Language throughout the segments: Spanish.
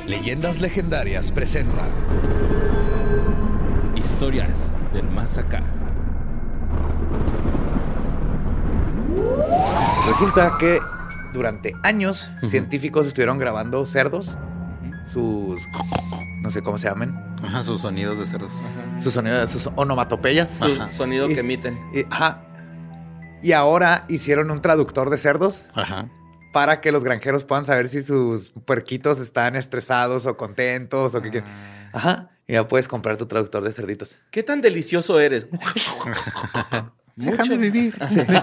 Leyendas Legendarias presenta Historias del Más Acá. Resulta que durante años científicos estuvieron grabando cerdos, sus... no sé cómo se llaman. Ajá, sus sonidos de cerdos. Sus sonidos, sus onomatopeyas. Su sonido que emiten. Y ahora hicieron un traductor de cerdos. Ajá. Para que los granjeros puedan saber si sus puerquitos están estresados o contentos o qué quieren. Ajá. Y ya puedes comprar tu traductor de cerditos. ¿Qué tan delicioso eres? Déjame vivir.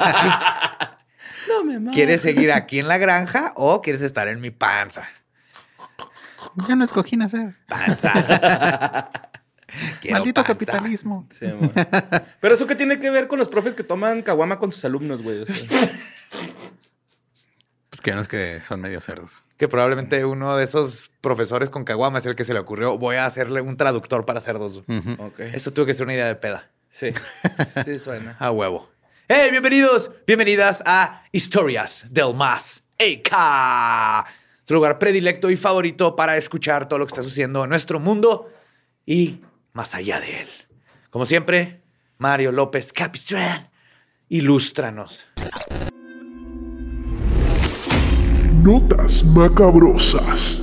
No me mames. ¿Quieres seguir aquí en la granja o quieres estar en mi panza? Ya no escogí nacer. Panza. Quiero Maldito panza. capitalismo. Sí, amor. Pero eso qué tiene que ver con los profes que toman caguama con sus alumnos, güey. O sea, Pues que no es que son medio cerdos. Que probablemente uno de esos profesores con caguama es el que se le ocurrió. Voy a hacerle un traductor para cerdos. Ujú. ok. Eso tuvo que ser una idea de peda. Sí. Sí suena. A huevo. ¡Hey! Bienvenidos, bienvenidas a Historias del Más Acá. Su lugar predilecto y favorito para escuchar todo lo que está sucediendo en nuestro mundo y más allá de él. Como siempre, Mario López Capistrán, ilústranos. Notas macabrosas.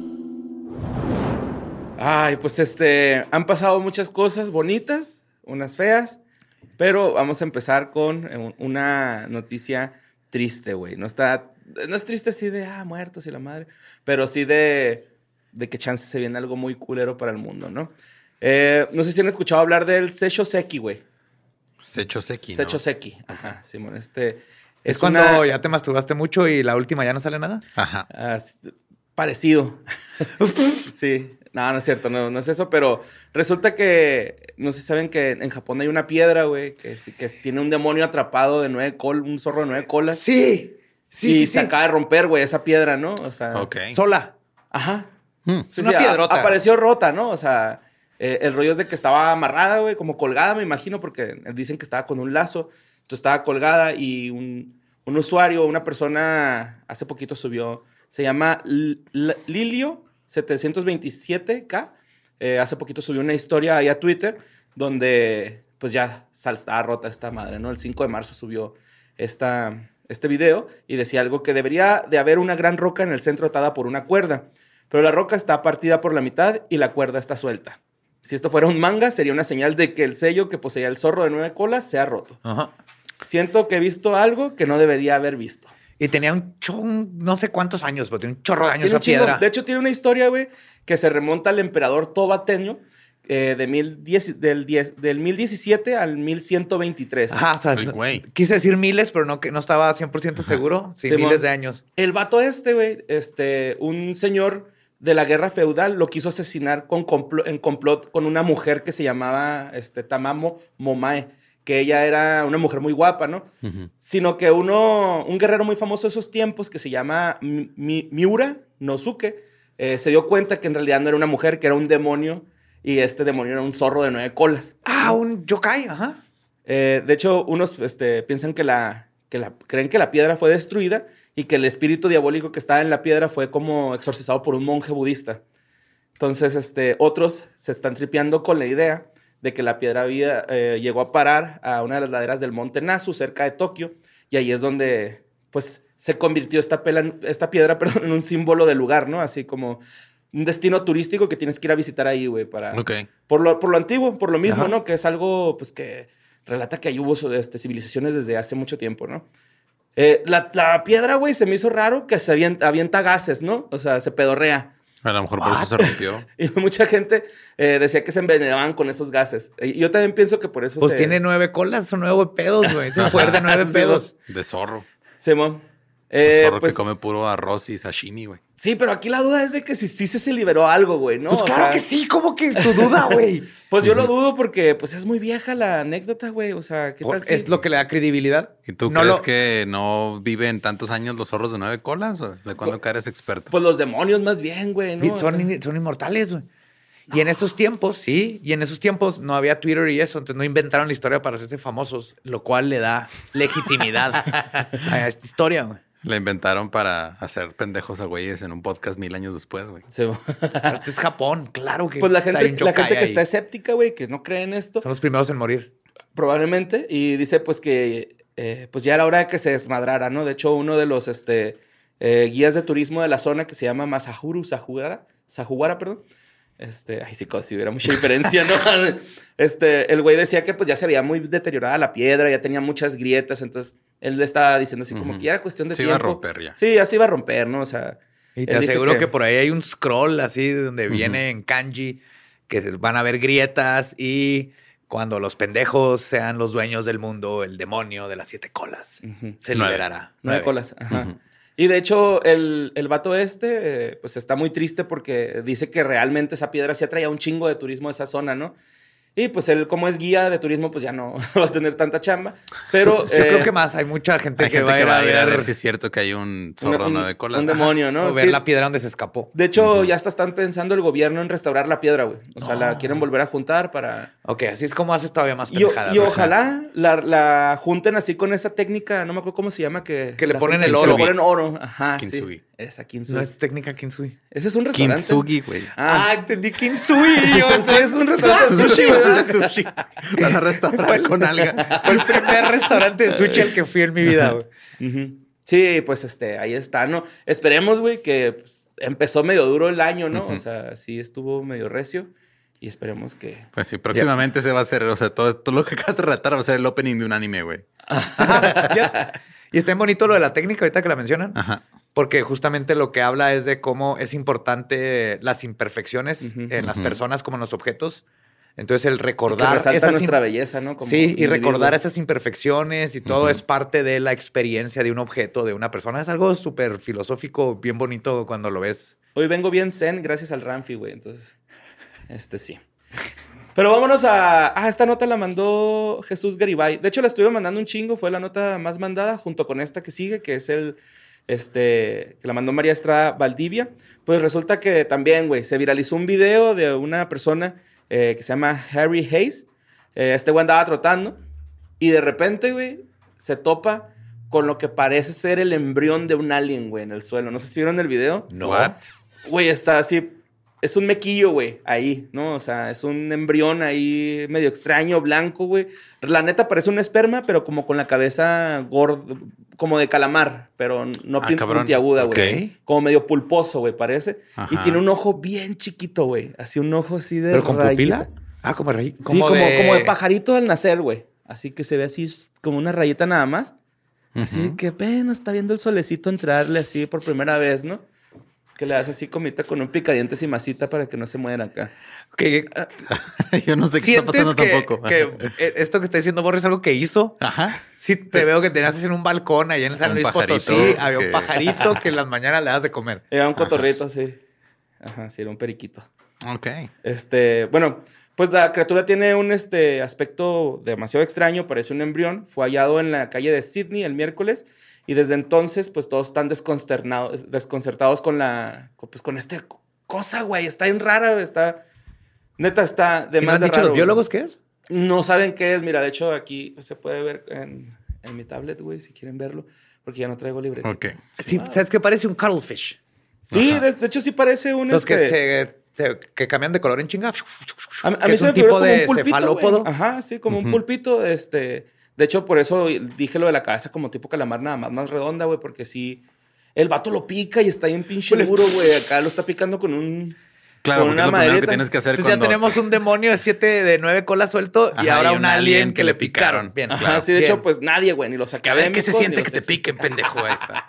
Ay, pues han pasado muchas cosas bonitas, unas feas, pero vamos a empezar con una noticia triste, güey. No es triste así de, muertos y la madre, pero sí de que chance se viene algo muy culero para el mundo, ¿no? No sé si han escuchado hablar del Secho Seki, güey. Secho Seki, ¿no? Secho Seki, ajá, Simón, ¿Es cuando ya te masturbaste mucho y la última ya no sale nada? Ajá. Parecido. Sí. No es cierto, no es eso, pero resulta que, no sé si saben que en Japón hay una piedra, güey, que tiene un demonio atrapado de 9 colas, un zorro de 9 colas. Sí. Y se acaba de romper, güey, esa piedra, ¿no? O sea, Ok. Sola. ajá. Es una piedrota. Apareció rota, ¿no? O sea, el rollo es de que estaba amarrada, güey, como colgada, me imagino, porque dicen que estaba con un lazo. Entonces estaba colgada y un usuario, una persona, hace poquito subió, se llama Lilio 727K. Hace poquito subió una historia ahí a Twitter donde pues ya estaba rota esta madre, ¿no? El 5 de marzo subió este video y decía algo que debería de haber una gran roca en el centro atada por una cuerda, pero la roca está partida por la mitad y la cuerda está suelta. Si esto fuera un manga, sería una señal de que el sello que poseía el zorro de 9 colas se ha roto. Ajá. Siento que he visto algo que no debería haber visto. Y tenía no sé cuántos años, pero tiene un chorro de años Tiene esa un chingo. piedra. De hecho, tiene una historia, güey, que se remonta al emperador Toba Tenjo del 1017 al 1123. Ajá, o sea, Ay, güey. quise decir miles, pero no estaba 100% seguro. Sí, Simón. miles de años. El vato güey, un señor de la guerra feudal lo quiso asesinar en complot con una mujer que se llamaba Tamamo Momae, que ella era una mujer muy guapa, ¿no? Ujú. Sino que un guerrero muy famoso de esos tiempos que se llama Miura Nosuke, se dio cuenta que en realidad no era una mujer, que era un demonio, y este demonio era un zorro de 9 colas. Un yokai, ajá. De hecho, unos piensan creen que la piedra fue destruida y que el espíritu diabólico que estaba en la piedra fue como exorcizado por un monje budista. Entonces, otros se están tripeando con la idea de que la piedra llegó a parar a una de las laderas del monte Nasu, cerca de Tokio, y ahí es donde, pues, se convirtió esta piedra, en un símbolo del lugar, ¿no? Así como un destino turístico que tienes que ir a visitar ahí, güey, Ok. por lo antiguo, por lo mismo, Ajá. ¿no? Que es algo, pues, que relata que ahí hubo civilizaciones desde hace mucho tiempo, ¿no? La piedra, güey, se me hizo raro que se avienta gases, ¿no? O sea, se pedorrea. A lo mejor por eso se rompió. Y mucha gente decía que se envenenaban con esos gases. Y yo también pienso que por eso Pues tiene 9 colas o 9 pedos, güey. Se poder de 9 pedos. De zorro. Simón. Zorro Pues, que come puro arroz y sashimi, güey. sí, pero aquí la duda es de que si sí se liberó algo, güey, ¿no? Pues O claro sea, que sí, como que tu duda, güey. Pues yo lo dudo porque pues es muy vieja la anécdota, güey. O sea, ¿qué tal si...? Es lo que le da credibilidad. ¿Y tú No crees lo- que no viven tantos años los zorros de 9 colas? ¿O de cuándo que eres experto? Pues los demonios más bien, güey, ¿no? Son inmortales, güey. Y en esos tiempos, sí, y en esos tiempos no había Twitter y eso, entonces no inventaron la historia para hacerse famosos, lo cual le da legitimidad a esta historia, güey. La inventaron para hacer pendejos a güeyes en un podcast 1000 años después, güey. Sí. Aparte es Japón, claro que Pues la hay un gente yokai que ahí. está escéptica, güey, que no cree en esto, Son los primeros en morir. probablemente, y dice pues que pues ya era hora de que se desmadrara, ¿no? De hecho, uno de los guías de turismo de la zona que se llama Masahiro Sahuwara, perdón. Ay, sí, si hubiera mucha diferencia, ¿no? El güey decía que pues ya se veía muy deteriorada la piedra, ya tenía muchas grietas, entonces él le estaba diciendo así como que ya era cuestión de Se tiempo. iba a romper ya. Sí, ya se iba a romper, ¿no? O sea, Y te él dice aseguro que por ahí hay un scroll así donde viene en kanji que van a haber grietas y cuando los pendejos sean los dueños del mundo, el demonio de las 7 colas se 9. liberará. 9 colas. Ajá. Y de hecho, el vato pues está muy triste porque dice que realmente esa piedra sí atraía un chingo de turismo de esa zona, ¿no? Y pues él, como es guía de turismo, pues ya no va a tener tanta chamba. Pero Yo creo que más. Hay mucha gente Hay que gente va que va a ir a ver ver si es cierto que hay un zorro de 9 colas. un demonio, ¿no? o ver Sí. la piedra donde se escapó. De hecho, ya hasta están pensando el gobierno en restaurar la piedra, güey. O sea, la quieren volver a juntar para... Ok, así es como haces todavía más Y, pendejadas. y ojalá la junten así con esa técnica, no me acuerdo cómo se llama, que le la ponen juntan- el que oro. le ponen oro. Ajá, Kintsugi. sí. Esa Kintsugi. No es técnica Kinsui. Ese es un restaurante. Kintsugi, güey. Ah, entendí Kinsui. sí, es un restaurante de sushi, ¿verdad? Sushi. Van a restaurar con alga. Fue el primer restaurante de sushi al que fui en mi vida, güey. Ujú. Sí, pues ahí está, ¿no? Esperemos, güey, que pues, empezó medio duro el año, ¿no? O sea, sí estuvo medio recio y esperemos que... Pues sí, próximamente se va a hacer, o sea, todo lo que acabas de relatar va a ser el opening de un anime, güey. Y está bien bonito lo de la técnica ahorita que la mencionan. Ajá. Porque justamente lo que habla es de cómo es importante las imperfecciones en las personas como en los objetos. Entonces el que recordar resalta esas nuestra belleza, ¿no? Como sí, y individuo. recordar esas imperfecciones y todo es parte de la experiencia de un objeto, de una persona. Es algo súper filosófico, bien bonito cuando lo ves. Hoy vengo bien zen gracias al Ramfi, güey. Entonces, sí. Pero vámonos a... esta nota la mandó Jesús Garibay. De hecho, la estuvieron mandando un chingo. Fue la nota más mandada junto con esta que sigue, que es que la mandó María Estrada Valdivia. Pues resulta que también, güey, se viralizó un video de una persona que se llama Harry Hayes. Este güey andaba trotando y de repente, güey, se topa con lo que parece ser el embrión de un alien, güey, en el suelo. No sé si vieron el video. No. What? Güey, está así. Es un mequillo, güey, ahí, ¿no? O sea, es un embrión ahí medio extraño, blanco, güey. La neta parece un esperma, pero como con la cabeza gorda, como de calamar, pero no Cabrón. puntiaguda, güey. Ok. Como medio pulposo, güey, parece. Y Ajá. tiene un ojo bien chiquito, güey. Así un ojo así de ¿Pero con rayita. pupila? Ah, como Sí, como de pajarito al nacer, güey. Así que se ve así como una rayita nada más. Así que apenas está viendo el solecito entrarle así por primera vez, ¿no? Que le das así comita con un picadientes y masita para que no se muera acá. Que, Yo no sé qué está pasando tampoco. que esto que está diciendo Borre es algo que hizo. Ajá. Sí, te veo que tenías en un balcón allá en San Un Luis pajarito Potosí. Había un que- pajarito que en las mañanas le das de comer. Era un cotorrito, sí. Ajá, sí, era un periquito. Ok. Bueno, pues la criatura tiene un aspecto demasiado extraño, parece un embrión. Fue hallado en la calle de Sydney el miércoles y desde entonces, pues todos están desconcertados con esta cosa, güey. Está bien rara, güey. Neta, está de ¿Y no más han de dicho raro, los güey. biólogos qué es? No saben qué es. Mira, de hecho, aquí se puede ver en mi tablet, güey, si quieren verlo, porque ya no traigo libreta. Ok. Sí, ¿sabes qué? Parece un cuttlefish. Sí, Ajá. de hecho sí parece un... Los que que cambian de color en chinga. A Que mí es se un me figura tipo como de un pulpito, cefalópodo. güey. Ajá, sí, como un pulpito. De hecho, por eso dije lo de la cabeza como tipo calamar, nada más redonda, güey, porque sí. El vato lo pica y está bien pinche duro, güey. Acá lo está picando con un. Claro, con porque una es lo primero que madereta. tienes que hacer Entonces ya cuando... tenemos un demonio de 9 colas suelto y Ajá, ahora y un alien que le picaron. Bien, Ajá, claro. sí, de Bien. hecho, pues nadie, güey, ni los A ver qué académicos. se siente ni que los te piquen, pendejo. Ahí está.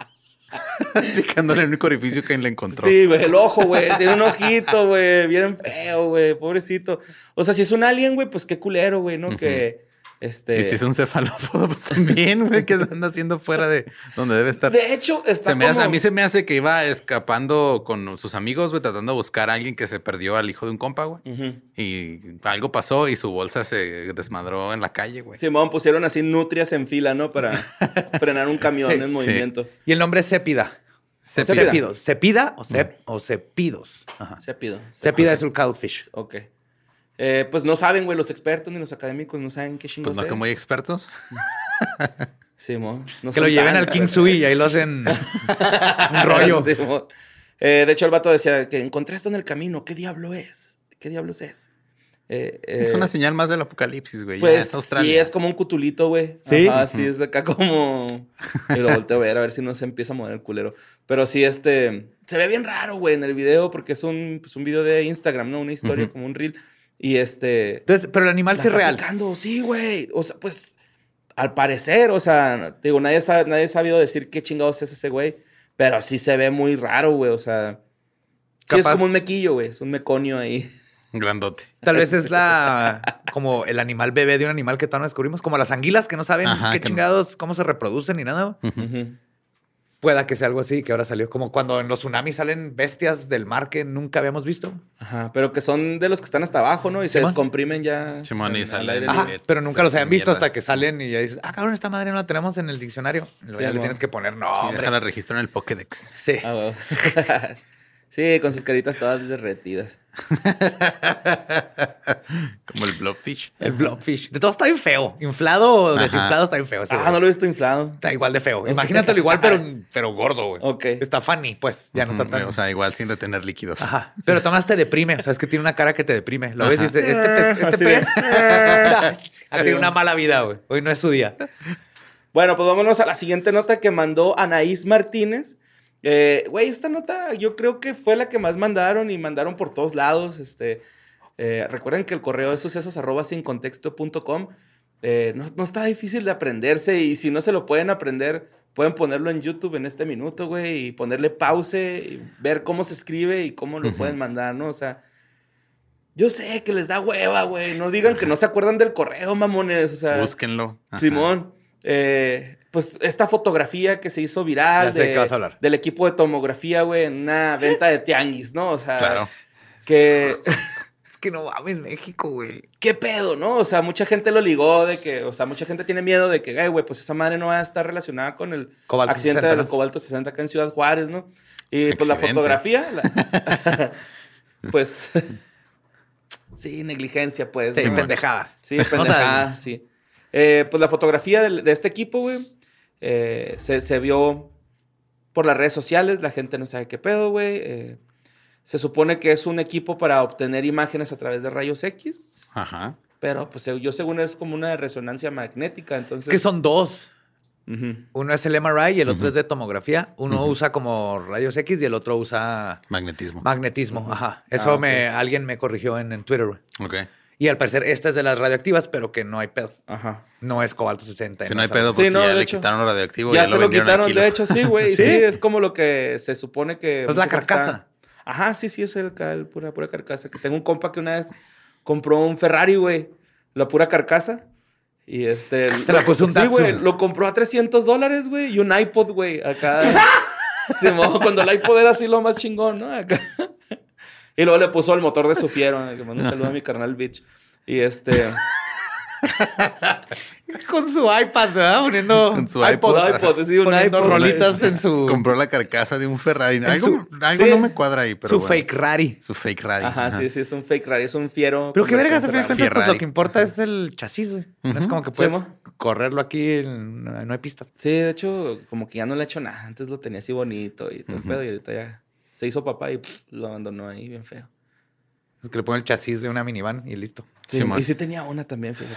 Picándole el único orificio que le encontró. Sí, güey, el ojo, güey. Tiene un ojito, güey. Bien feo, güey. Pobrecito. O sea, si es un alien, güey, pues qué culero, güey, ¿no? Que, Y si es un cefalópodo, pues también, güey, que anda haciendo fuera de donde debe estar. De hecho, está A mí se me hace que iba escapando con sus amigos, güey, tratando de buscar a alguien que se perdió al hijo de un compa, güey. Ujú. Y algo pasó y su bolsa se desmadró en la calle, güey. Simón, pusieron así nutrias en fila, ¿no? Para frenar un camión Sí, en movimiento. Y el nombre es Cépida. Cepida. Cepidos. ¿Cepida o cepidos? Ajá. Cepido. Cepida es un cuttlefish. Ok. Pues no saben, güey, los expertos ni los académicos no saben qué Pues chingos no es. que muy expertos. Sí, mo. No Que lo son lleven tan- al King Sui y ahí lo hacen un rollo. Sí, mo. De hecho, el vato decía que encontré esto en el camino. ¿Qué diablo es? ¿Qué diablos es? Es una señal más del apocalipsis, güey. Ya Pues es Australia. sí, es como un cutulito, güey. ¿Sí? Ajá, sí, es acá como... Y lo volteo a ver si no se empieza a mover el culero. Pero sí, se ve bien raro, güey, en el video, porque es un video de Instagram, ¿no? Una historia, como un reel. Y Entonces, pero el animal la sí es está real. picando, sí, güey. O sea, pues, al parecer, o sea, te digo, nadie ha sabido decir qué chingados es ese güey. Pero sí se ve muy raro, güey, o sea... Sí, es Capaz- como un mequillo, güey. Es un meconio ahí. Grandote. Tal vez es como el animal bebé de un animal que todavía no descubrimos, como las anguilas que no saben Ajá, qué que no. chingados, cómo se reproducen ni nada. Ujú. Pueda que sea algo así que ahora salió. Como cuando en los tsunamis salen bestias del mar que nunca habíamos visto. Ajá, pero que son de los que están hasta abajo, ¿no? Y se Simón. descomprimen ya. Simón, y al salen. aire Ajá. libre. Pero nunca los habían visto Mierda. hasta que salen y ya dices, cabrón, esta madre no la tenemos en el diccionario. Y luego Sí, ya le mo. tienes que poner Sí, nombre. déjala registrar en el Pokédex. Sí. Ah, huevo. Sí, con sus caritas todas derretidas. Como el Blobfish. El blobfish. De todo está bien feo. Inflado o Ajá. desinflado está bien feo. ese Ah, güey. no lo he visto inflado. Está igual de feo. Imagínatelo igual, pero gordo, güey. Ok. Está funny, pues. Ya no está tan... O sea, igual sin retener líquidos. Ajá. Pero Tomás te deprime. O sea, es que tiene una cara que te deprime. Lo ves y dices, este pez Así ha tenido una mala vida, güey. Hoy no es su día. Bueno, pues vámonos a la siguiente nota que mandó Anaís Martínez. Güey, esta nota yo creo que fue la que más mandaron y mandaron por todos lados. Recuerden que el correo es sucesos@sincontexto.com. No está difícil de aprenderse y si no se lo pueden aprender, pueden ponerlo en YouTube en este minuto, güey, y ponerle pause y ver cómo se escribe y cómo lo pueden mandar, ¿no? O sea, yo sé que les da hueva, güey. No digan que no se acuerdan del correo, mamones. O sea, Búsquenlo. Ajá. Simón, pues esta fotografía que se hizo viral Ya sé de qué vas a hablar. del equipo de tomografía, güey, en una venta de tianguis, ¿no? O sea, Claro. que... Es que no mames, México, güey. ¿Qué pedo, no? O sea, mucha gente lo ligó de que... O sea, mucha gente tiene miedo de que, güey, pues esa madre no va a estar relacionada con el Cobalto accidente 60, del ¿no? Cobalto 60 acá en Ciudad Juárez, ¿no? Y pues la Accidente. fotografía... pues... sí, negligencia, pues. Sí, ¿no? pendejada. Sí, O sea, pendejada, sí. Pues la fotografía de este equipo, güey, se vio por las redes sociales. La gente no sabe qué pedo, güey. Se supone que es un equipo para obtener imágenes a través de rayos X. Ajá. Pero, pues, yo según es como una resonancia magnética, entonces... Es que son dos. Ujú. Uno es el MRI y el otro es de tomografía. Uno usa como rayos X y el otro usa Magnetismo. magnetismo. Ajá. Eso ok. alguien me corrigió en Twitter, güey. Ok. Y al parecer esta es de las radioactivas, pero que no hay pedo. Ajá. No es cobalto 60. Si no hay sabes. pedo porque Sí, no, ya de le hecho. quitaron lo radioactivo. Ya Ya se lo vendieron al quitaron, kilo. de hecho, sí, güey. ¿Sí? Sí, es como lo que se supone que... Es la mucha gente carcasa. está- Ajá, sí, es pura carcasa. Que tengo un compa que una vez compró un Ferrari, güey. La pura carcasa. Y Se la puso un Sí, Datsun. güey. Lo compró a $300, güey. Y un iPod, güey. Acá. Sí, cuando el iPod era así lo más chingón, ¿no? Acá. Y luego le puso el motor de su Fiero. Que mando un saludo a mi carnal Bitch. Y Con su iPad, ¿verdad? Poniendo Con su iPod, sí, un poniendo iPod. rolitas en su, Compró la carcasa de un Ferrari. Algo, su- algo sí. no me cuadra ahí, pero su bueno. fake rari. Su fake Rari. Ajá, sí, es un fake Ferrari. Es un Fiero. Pero qué vergas, conversión a fin de Ferrari. cuentas, pues Ferrari. lo que importa es el chasis, güey. No es como que Sí, puedes mo. correrlo aquí, no hay pistas. Sí, de hecho, como que ya no le he hecho nada. Antes lo tenía así bonito y todo el pedo. Y ahorita ya se hizo papá y lo abandonó ahí bien feo. Es que le pone el chasis de una minivan y listo. Sí, Simón. y sí tenía una también, fíjate.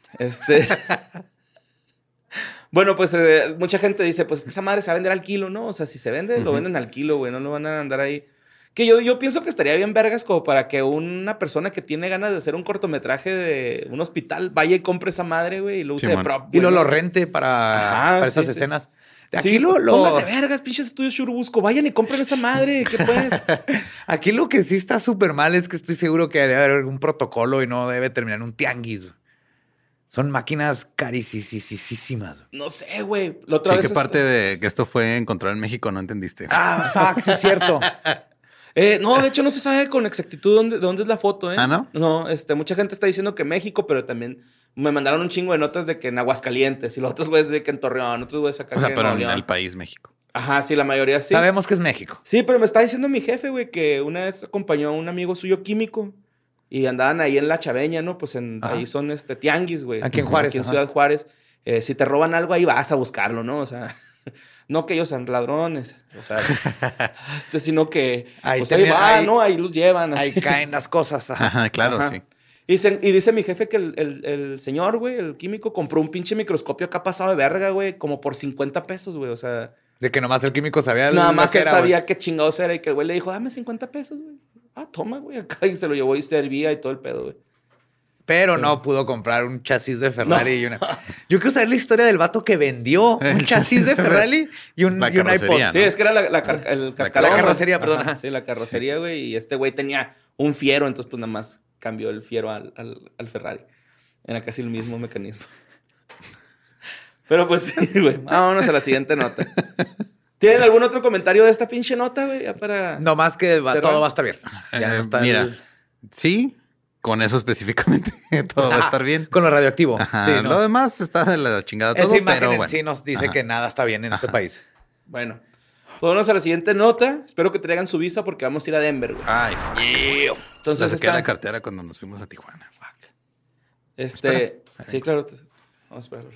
Bueno, pues mucha gente dice, pues es que esa madre se va a vender al kilo, ¿no? O sea, si se vende, lo venden al kilo, güey. No lo van a andar ahí. Que yo pienso que estaría bien vergas como para que una persona que tiene ganas de hacer un cortometraje de un hospital vaya y compre esa madre, güey, y lo use de Simón. prop. Y güey, lo ¿no? rente para Ajá, estas sí, sí. escenas. Sí, Aquí lo... Póngase vergas, pinches estudios Churubusco. Vayan y compren esa madre. ¿Qué pues? Aquí lo que sí está súper mal es que estoy seguro que debe haber algún protocolo y no debe terminar en un tianguis, güey. Son máquinas carísimas. No sé, güey. La otra Sí, vez... ¿qué parte de que esto fue encontrado en México no entendiste? Ah, fuck, sí es cierto. No, de hecho no se sabe con exactitud de dónde es la foto, ¿eh? ¿Ah, no? No, mucha gente está diciendo que México, pero también me mandaron un chingo de notas de que en Aguascalientes y los otros güeyes de que en Torreón, otros güeyes acá O sea, que en pero Nuevo en León. el país México. Ajá, sí, la mayoría sí. Sabemos que es México. Sí, pero me está diciendo mi jefe, güey, que una vez acompañó a un amigo suyo químico y andaban ahí en La Chaveña, ¿no? Pues Ajá. ahí son tianguis, güey. Aquí en Juárez, Aquí en ajá. Ciudad Juárez. Si te roban algo, ahí vas a buscarlo, ¿no? O sea, no que ellos sean ladrones, o sea, sino que Ahí pues ahí tenía- va, ahí- ¿no? Ahí los llevan. Así. Ahí caen las cosas. Ajá. Ajá, claro, Ajá. sí. Y dice mi jefe que el señor, güey, el químico, compró un pinche microscopio acá pasado de verga, güey, como por 50 pesos, güey. O sea, De que nomás el químico sabía nada lo más que él era, sabía güey. qué chingados era y que el güey le dijo, dame 50 pesos, güey. Ah, toma, güey, acá. Y se lo llevó y servía y todo el pedo, güey. Pero Sí. no pudo comprar un chasis de Ferrari y una... Yo quiero saber la historia del vato que vendió un chasis de Ferrari y un La iPod. carrocería, Sí, ¿no? es que era el cascarón. La carrocería, perdón, Ajá, ajá. sí, la carrocería, güey. Y este güey tenía un fiero, entonces pues nada más cambió el fiero al Ferrari. Era casi el mismo mecanismo. Pero pues sí, güey. Vámonos a la siguiente nota. ¿Tienen algún otro comentario de esta pinche nota, güey? Ya para... No más que ¿Cerrar? todo va a estar bien. Ya no está Mira, el- sí, con eso específicamente todo va a estar bien. Con lo radioactivo. Ajá, Sí, no. lo demás está de la chingada todo, Esa imagen pero en bueno. sí nos dice Ajá. que nada está bien en este país. Bueno. Pues vámonos a la siguiente nota. Espero que traigan su visa porque vamos a ir a Denver, güey. Ay, fuck. Entonces La saqué está... la cartera cuando nos fuimos a Tijuana. Fuck. Este... Sí, claro. Vamos a esperarlo.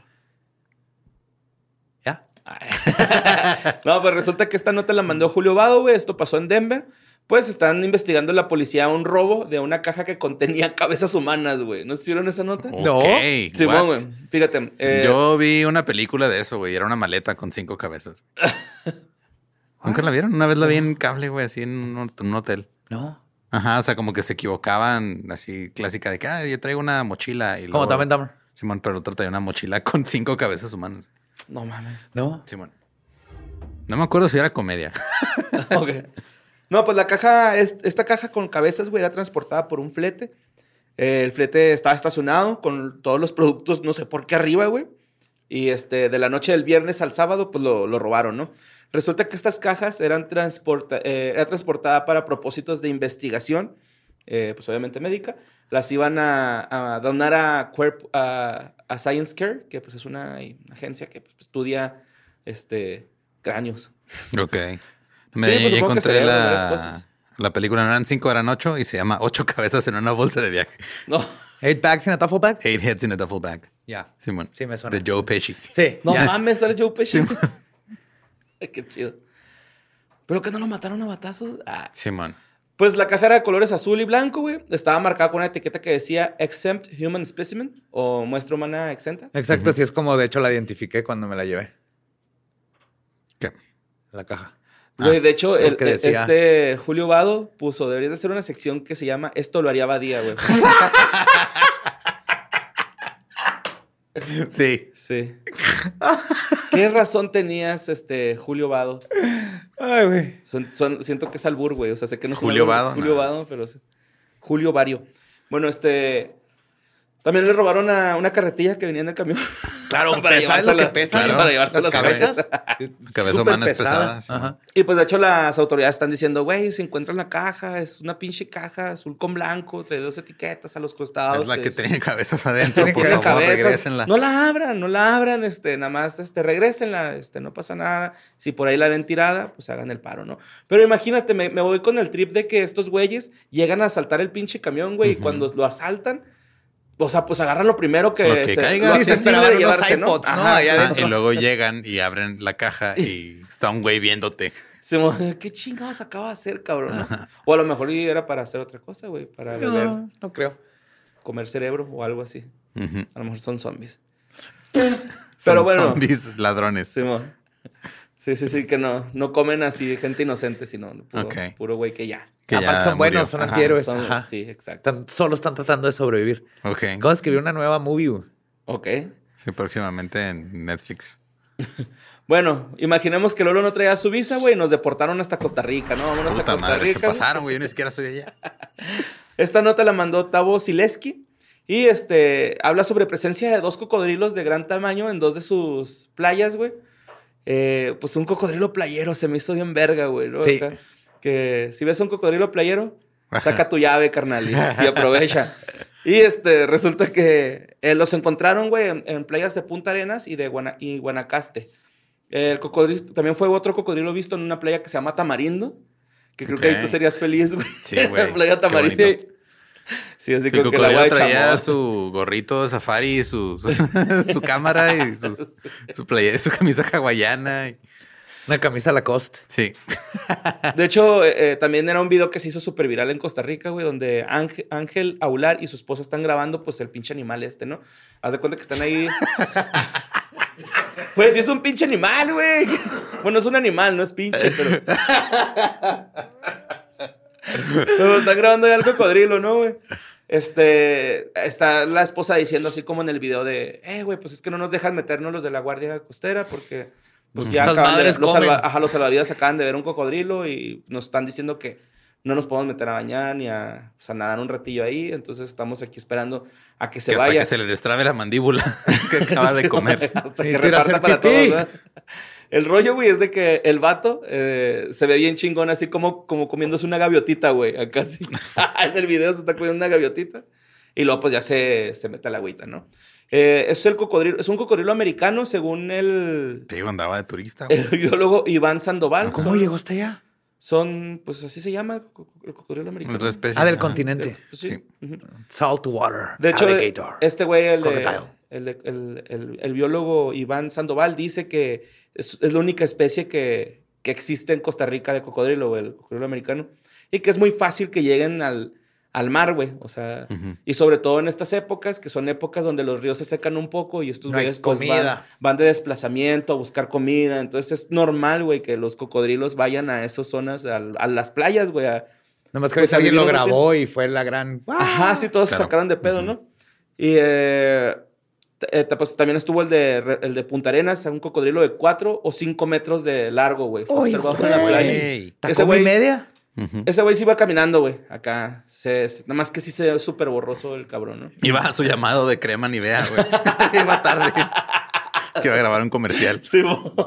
¿Ya? No, pues resulta que esta nota la mandó Julio Vado, güey. Esto pasó en Denver. Pues están investigando la policía un robo de una caja que contenía cabezas humanas, güey. ¿No se vieron esa nota? No. Ok, Sí, what? güey. Fíjate. Yo vi una película de eso, güey. Era una maleta con 5 cabezas. ¿Nunca la vieron? Una vez la vi en cable, güey, así en un hotel. No. Ajá, o sea, como que se equivocaban, así clásica de que, yo traigo una mochila. Y Como luego, Dumb and Dumber. Simón, pero otro traía una mochila con 5 cabezas humanas. No mames. No. Simón. No me acuerdo si era comedia. Ok. No, pues la caja, esta caja con cabezas, güey, era transportada por un flete. El flete estaba estacionado con todos los productos, no sé por qué arriba, güey. Y de la noche del viernes al sábado, pues lo robaron, ¿no? Resulta que estas cajas era transportada para propósitos de investigación, pues obviamente médica. Las iban a donar a Science Care, que pues es una agencia que pues, estudia cráneos. Ok. Sí, pues, ya supongo que encontré sería varias cosas. la película. No eran 5, eran 8 y se llama 8 cabezas en una bolsa de viaje. No, 8 bags in a duffel bag. 8 heads in a duffel bag. Ya. Simón. Sí, me suena. De Joe Pesci. Sí. no ya. mames, sale Joe Pesci. Ay, qué chido. ¿Pero que no lo mataron a batazos? Ah. Simón. Pues la caja era de colores azul y blanco, güey. Estaba marcada con una etiqueta que decía Exempt Human Specimen o muestra humana exenta. Exacto, así es como de hecho la identifiqué cuando me la llevé. ¿Qué? La caja. Güey, de hecho, lo que decía. Julio Vado puso, deberías de hacer una sección que se llama Esto lo haría Badía, güey. Sí. Sí. ¿Qué razón tenías, Julio Vado? Ay, güey. Siento que es albur, güey. O sea, sé que no es un Julio albur, Vado, Julio no. Vado, pero sí. Julio Vario. Bueno, también le robaron a una carretilla que venía en el camión. Claro, Para ¿sabes lo que llevársela- pesa? claro, para llevarse las las cabezas. Cabeza Súper humana es pesada. Simón. Ajá. Y pues de hecho las autoridades están diciendo, güey, se encuentra en la caja, es una pinche caja azul con blanco, trae 2 etiquetas a los costados. Es la que dice, tiene cabezas adentro, Tiene por que- favor, cabezas. regrésenla. No la abran, nada más, regrésenla, no pasa nada. Si por ahí la ven tirada, pues hagan el paro, ¿no? Pero imagínate, me voy con el trip de que estos güeyes llegan a asaltar el pinche camión, güey, y cuando lo asaltan, o sea, pues agarran lo primero que Lo que caiga. lo Sí, se accesible esperaban de unos llevarse, iPods, ¿no? Ajá, Allá sí. adentro. Y luego llegan y abren la caja y está un güey viéndote. ¿Qué chingados acaba de hacer, cabrón? ¿no? O a lo mejor era para hacer otra cosa, güey, para beber, No creo. comer cerebro o algo así. Ujú. A lo mejor son zombies. Son Pero bueno, zombies ladrones. Simón. Sí, que no comen así gente inocente, sino Ok. puro güey que ya. Que Aparte ya son buenos, murió. son Ajá, antihéroes. son- Ajá. Sí, exacto. Solo están tratando de sobrevivir. Ok. ¿Cómo escribir una nueva movie? Güey? Ok. Sí, próximamente en Netflix. Bueno, imaginemos que Lolo no traía su visa, güey, y nos deportaron hasta Costa Rica, ¿no? Vámonos a Puta Costa madre, se Rica. güey. pasaron, güey. Yo ni siquiera soy de allá. Esta nota la mandó Tavo Sileski y habla sobre presencia de 2 cocodrilos de gran tamaño en 2 de sus playas, güey. Pues un cocodrilo playero se me hizo bien verga, güey, ¿no? Sí. Acá, que si ves un cocodrilo playero, Ajá. saca tu llave, carnal, y aprovecha. Y resulta que los encontraron, güey, en playas de Punta Arenas y de Guanacaste. El cocodrilo, también fue otro cocodrilo visto en una playa que se llama Tamarindo, que creo que ahí Ok. tú serías feliz, güey. Sí, En güey. la playa Qué Tamarindo. bonito. Sí, así El como que el agua cocodrilo de traía chamón. su gorrito de safari, su cámara y su playa, su camisa hawaiana. Una camisa Lacoste. Sí. De hecho, también era un video que se hizo súper viral en Costa Rica, güey, donde Ángel Aular y su esposa están grabando, pues, el pinche animal ¿no? Haz de cuenta que están ahí. Pues sí es un pinche animal, güey. Bueno, es un animal, no es pinche, pero... Pero están grabando ya el cocodrilo, ¿no, güey? Está la esposa diciendo así como en el video de... güey, pues es que no nos dejan meternos los de la Guardia Costera porque... Pues ya Esas acaban de... madres Los, comen. los salvavidas acaban de ver un cocodrilo y nos están diciendo que no nos podemos meter a bañar ni a, pues, a nadar un ratillo ahí. Entonces estamos aquí esperando a que se Hasta vaya. que se le destrabe la mandíbula que acaba de comer. Hasta Y que tira a reparta hacer para pipí. todos, ¿verdad? El rollo, güey, es de que el vato se ve bien chingón, así como comiéndose una gaviotita, güey. Acá sí. En el video se está comiendo una gaviotita. Y luego, pues, ya se mete a la agüita, ¿no? Es el cocodrilo, es un cocodrilo americano, según el Te digo, andaba de turista, güey. biólogo Iván Sandoval. ¿Cómo llegó hasta allá? Son, pues, así se llama el cocodrilo americano. Otra especie. Del Ajá. continente. Pues, sí. Sí. Ujú. Saltwater. De hecho, alligator. este güey, Crocodile. el biólogo Iván Sandoval, dice que es la única especie que existe en Costa Rica de cocodrilo, güey, el cocodrilo americano. Y que es muy fácil que lleguen al mar, güey. O sea, Ujú. y sobre todo en estas épocas, que son épocas donde los ríos se secan un poco y estos No hay güeyes pues, comida. van de desplazamiento a buscar comida. Entonces es normal, güey, que los cocodrilos vayan a esas zonas, a las playas, güey, Nomás que pues, ahorita alguien lo vivir un grabó y fue la gran... Ajá, sí, todos Claro. se sacaron de pedo, ¿no? Y pues, también estuvo el de Punta Arenas, un cocodrilo de 4 o 5 metros de largo, güey. Fue Uy, observado en la güey. playa. Ey. ¿Tacoma y media? Ujú. Ese güey sí iba caminando, güey, acá. Nada más que sí se ve súper borroso el cabrón, ¿no? Iba a su llamado de crema Nivea, güey. Iba tarde. Que iba a grabar un comercial. Sí,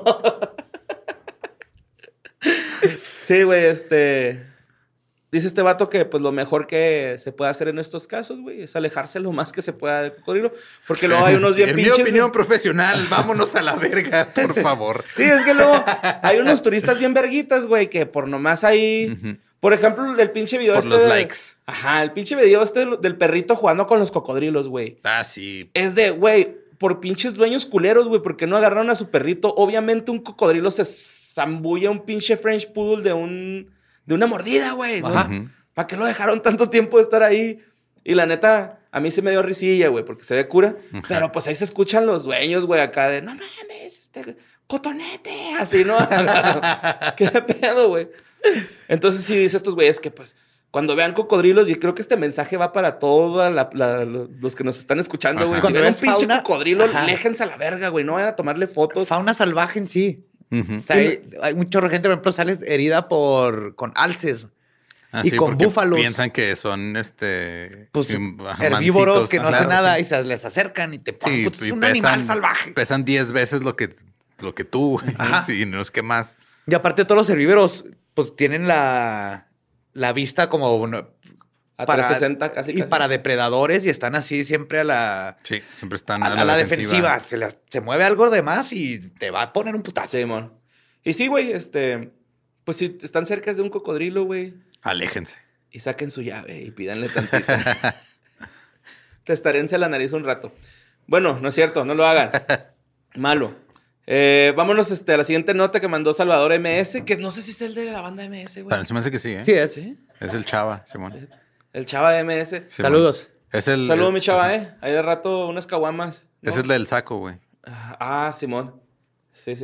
sí, güey, dice este vato que pues lo mejor que se puede hacer en estos casos, güey, es alejarse lo más que se pueda del cocodrilo. Porque luego hay unos bien En mi pinches. opinión profesional, vámonos a la verga, por favor. Sí, es que luego hay unos turistas bien verguitas, güey, que por nomás ahí... Ujú. Por ejemplo, el pinche video Por los likes. Ajá, el pinche video del perrito jugando con los cocodrilos, güey. Ah, sí. Es de, güey, por pinches dueños culeros, güey, porque no agarraron a su perrito. Obviamente un cocodrilo se zambulla un pinche French Poodle de una mordida, güey. ¿no? Ajá. Ujú. ¿Para qué lo dejaron tanto tiempo de estar ahí? Y la neta, a mí se me dio risilla, güey, porque se ve cura. Pero pues ahí se escuchan los dueños, güey, acá de, no mames, cotonete, así, ¿no? ¿Qué pedo, güey? Entonces sí dice estos güeyes que pues cuando vean cocodrilos, y creo que este mensaje va para todos los que nos están escuchando, güey. Ajá. Si Cuando ven un ves pinche fauna, cocodrilo, ajá. aléjense a la verga, güey. No vayan a tomarle fotos. Fauna salvaje en sí. Ujú. O sea, hay un chorro de gente, por ejemplo, sale herida con alces. Ah, Y sí, con porque búfalos. Piensan que son pues, ajá, herbívoros mancitos. que no Claro, hacen nada sí. y se les acercan y te ponen. Sí, Puta, es y un animal salvaje. Pesan 10 veces lo que tú, güey. Ajá. Y no es que más. Y aparte, todos los herbívoros, pues tienen la vista como A 360 casi, y casi. para depredadores y están así siempre a la Sí, siempre están a la defensiva. Se mueve algo de más y te va a poner un putazo. Simón. Y sí, güey, pues si están cerca de un cocodrilo, güey, Aléjense. y saquen su llave y pídanle tantito. Testarense la nariz un rato. Bueno, no es cierto, no lo hagan. Malo. Vámonos a la siguiente nota que mandó Salvador MS, que no sé si es el de la banda MS, güey. También se me hace que sí, ¿eh? Sí, es. Es el chava, Simón. El chava de MS. Simón. Saludos. Es el. Saludos, mi chava, ¿eh? Ahí de rato unas caguamas. ¿no? Es el del saco, güey. Ah, Simón. Sí.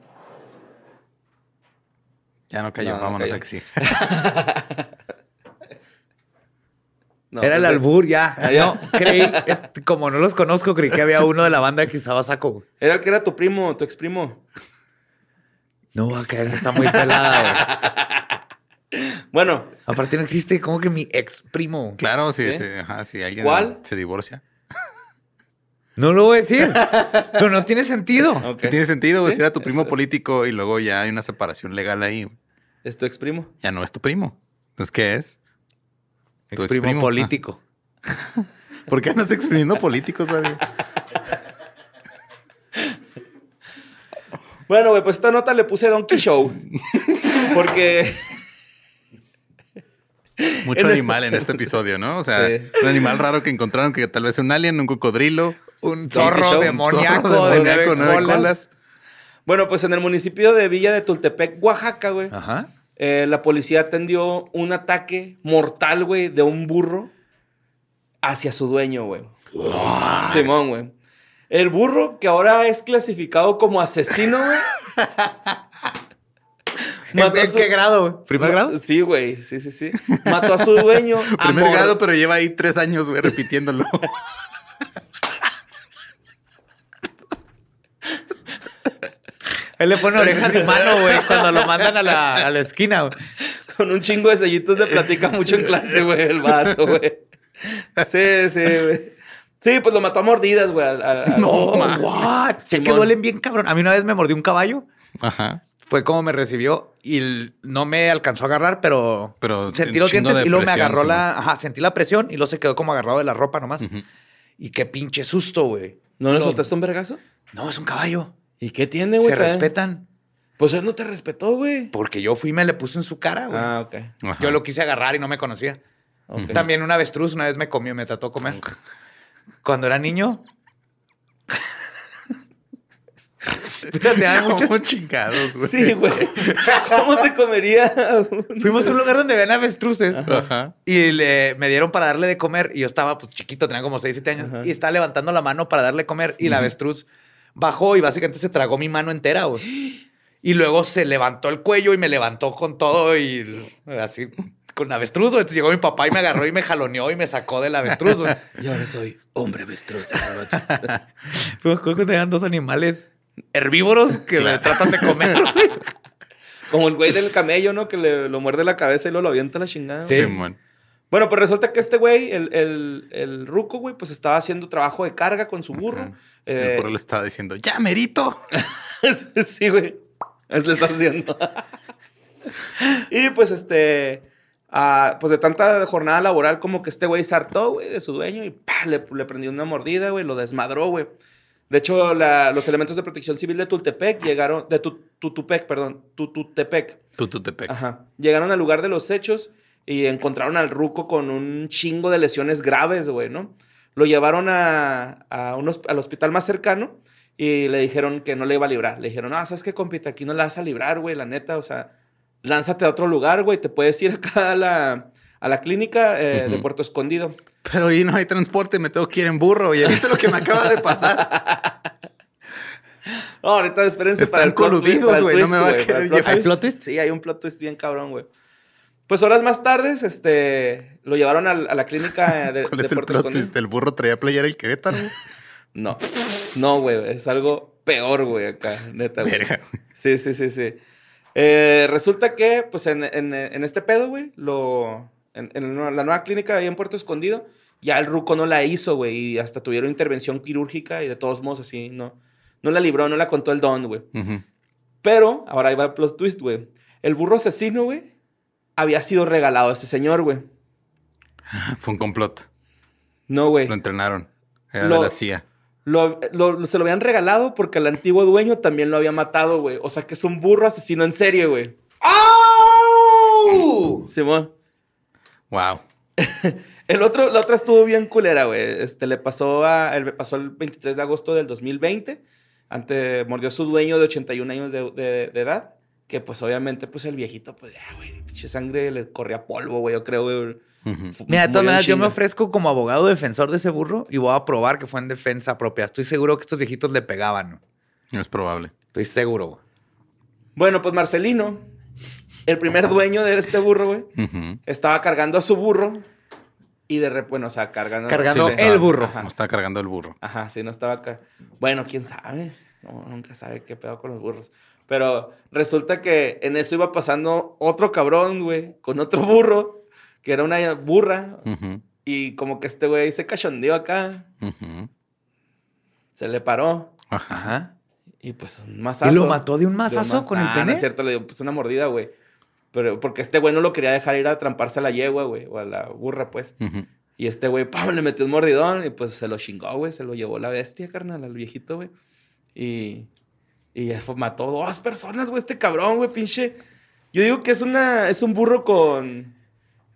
Ya no cayó, No, vámonos cayó. a que sí. No, Era el pues, albur, ya. ya. No, creí, como no los conozco, creí que había uno de la banda que usaba saco. Era el que era tu primo, tu ex primo. No va a caer, está muy pelada, güey. Bueno, Aparte no existe como que mi ex primo. Claro, sí, ¿Sí? sí, ajá, si alguien ¿Cuál? se divorcia. No lo voy a decir, pero no tiene sentido. ok. ¿Qué tiene sentido, güey? Sí, Si era tu primo eso- político y luego ya hay una separación legal ahí. Es tu ex primo. Ya no es tu primo. Entonces, ¿qué es? Tu Ex primo exprimo. político. ¿Por qué andas exprimiendo políticos, güey? Bueno, güey, pues esta nota le puse Donkey Show. Porque mucho animal en este episodio, ¿no? O sea, Sí. un animal raro que encontraron que tal vez un alien, un cocodrilo, Un zorro zorro demoníaco demoníaco de demoníaco, 9 colas. Bueno, pues en el municipio de Villa de Tultepec, Oaxaca, güey, Ajá. la policía atendió un ataque mortal, güey, de un burro hacia su dueño, güey. Simón, güey. El burro, que ahora es clasificado como asesino, güey. mató a ¿En su- qué grado, güey? ¿Primer grado? Sí, güey. Sí. Mató a su dueño. Primer grado, pero lleva ahí 3 años, güey, repitiéndolo. Él le pone orejas de humano, güey, cuando lo mandan a la esquina, güey. Con un chingo de sellitos de platica mucho en clase, güey, el vato, güey. Sí, güey. Sí, pues lo mató a mordidas, güey. No, man. what? Sé que Simón. duelen bien, cabrón. A mí una vez me mordió un caballo. Ajá. Fue como me recibió y no me alcanzó a agarrar, pero sentí un los chingo dientes de y luego me presión, agarró Simón. Ajá, sentí la presión y luego se quedó como agarrado de la ropa nomás. Y qué pinche susto, güey. ¿No le Lo- soltaste un vergazo? No, es un caballo. ¿Y qué tiene, güey? Se respetan. Pues él no te respetó, güey. Porque yo fui y me le puse en su cara, güey. Ah, ok. Ajá. Yo lo quise agarrar y no me conocía. Ok. También un avestruz una vez me comió, me trató de comer. Cuando era niño. Fíjate, hay muchas- Como chingados, güey. Sí, güey. ¿Cómo te comería? Fuimos a un lugar donde ven avestruces. Ajá. Y me dieron para darle de comer. Y yo estaba pues, chiquito, tenía como 6, 7 años. Ajá. Y estaba levantando la mano para darle de comer. Y la avestruz bajó y básicamente se tragó mi mano entera, güey. Y luego se levantó el cuello y me levantó con todo y así con avestruz, güey. Entonces llegó mi papá y me agarró y me jaloneó y me sacó del avestruz, güey. Yo ahora soy hombre avestruz de las noches. Pues creo que tenían dos animales herbívoros que le tratan de comer, güey. Como el güey del camello, ¿no? Que lo muerde la cabeza y luego lo avienta a la chingada. Sí. Simón. Bueno, pues resulta que este güey, el ruco, güey, pues estaba haciendo trabajo de carga con su burro. Ajá. El burro le estaba diciendo, ¡ya, merito! Sí, güey. Es le está haciendo. Y pues pues de tanta jornada laboral como que este güey se hartó, güey, de su dueño y ¡pah! Le prendió una mordida, güey, lo desmadró, güey. De hecho, los elementos de protección civil de Tultepec llegaron, de Tututepec, perdón, Tututepec. Tututepec. Ajá. Llegaron al lugar de los hechos y encontraron al ruco con un chingo de lesiones graves, güey, ¿no? Lo llevaron al hospital más cercano y le dijeron que no le iba a librar. Le dijeron, no, ¿sabes qué, compita? Aquí no la vas a librar, güey, la neta. O sea, lánzate a otro lugar, güey. Te puedes ir acá a la clínica de Puerto Escondido. Pero ahí no hay transporte, me tengo que ir en burro. ¿Y viste lo que me acaba de pasar? No, ahorita espérense Están para el plot twist, coludidos, para el güey, no twist, me va a güey, querer para el plot llevar. ¿Hay plot twist? Sí, hay un plot twist bien cabrón, güey. Pues horas más tarde, lo llevaron a la clínica de ¿Cuál es el Puerto plot Escondido. twist? ¿El burro traía playera el Querétaro? No, güey, es algo peor, güey, acá, neta, güey. Verga, güey. Sí. Resulta que, pues, en este pedo, güey, en la nueva clínica ahí en Puerto Escondido, ya el ruco no la hizo, güey, y hasta tuvieron intervención quirúrgica y de todos modos así, no la libró, no la contó el don, güey. Ujú. Pero, ahora ahí va el plot twist, güey. El burro asesino, güey, había sido regalado a este señor, güey. Fue un complot. No, güey. Lo entrenaron. Era Lo- de la CIA. Se lo habían regalado porque el antiguo dueño también lo había matado, güey. O sea que es un burro asesino en serie, güey. ¡Oh! Simón. Wow. La otra estuvo bien culera, güey. Le pasó el 23 de agosto del 2020. Mordió a su dueño de 81 años de edad. Que pues obviamente, pues el viejito, pues ya, güey, pinche sangre le corría polvo, güey, yo creo, güey. Mira, de todas Murió en maneras, yo me chinga. ofrezco como abogado defensor de ese burro y voy a probar que fue en defensa propia. Estoy seguro que estos viejitos le pegaban, ¿no? No es probable. Estoy seguro, güey. Bueno, pues Marcelino, el primer dueño de este burro, güey, Ujú. estaba cargando a su burro y de repente, bueno, o sea, cargando Cargando Sí, el burro. Ajá. No estaba cargando el burro. Ajá, sí, no estaba acá. Bueno, quién sabe. No, nunca sabe qué pedo con los burros. Pero resulta que en eso iba pasando otro cabrón, güey, con otro burro, que era una burra. Ujú. Y como que este güey se cachondeó acá, Ujú. se le paró. Ajá. Ajá. Y pues un mazazo. ¿Y lo mató de un mazazo con el No pene? es cierto, le dio pues una mordida, güey. Pero porque este güey no lo quería dejar ir a tramparse a la yegua, güey, o a la burra, pues. Ujú. Y este güey, ¡pam!, le metió un mordidón y pues se lo chingó, güey. Se lo llevó la bestia, carnal, al viejito, güey. Y mató 2 personas, güey, este cabrón, güey, pinche. Yo digo que es un burro con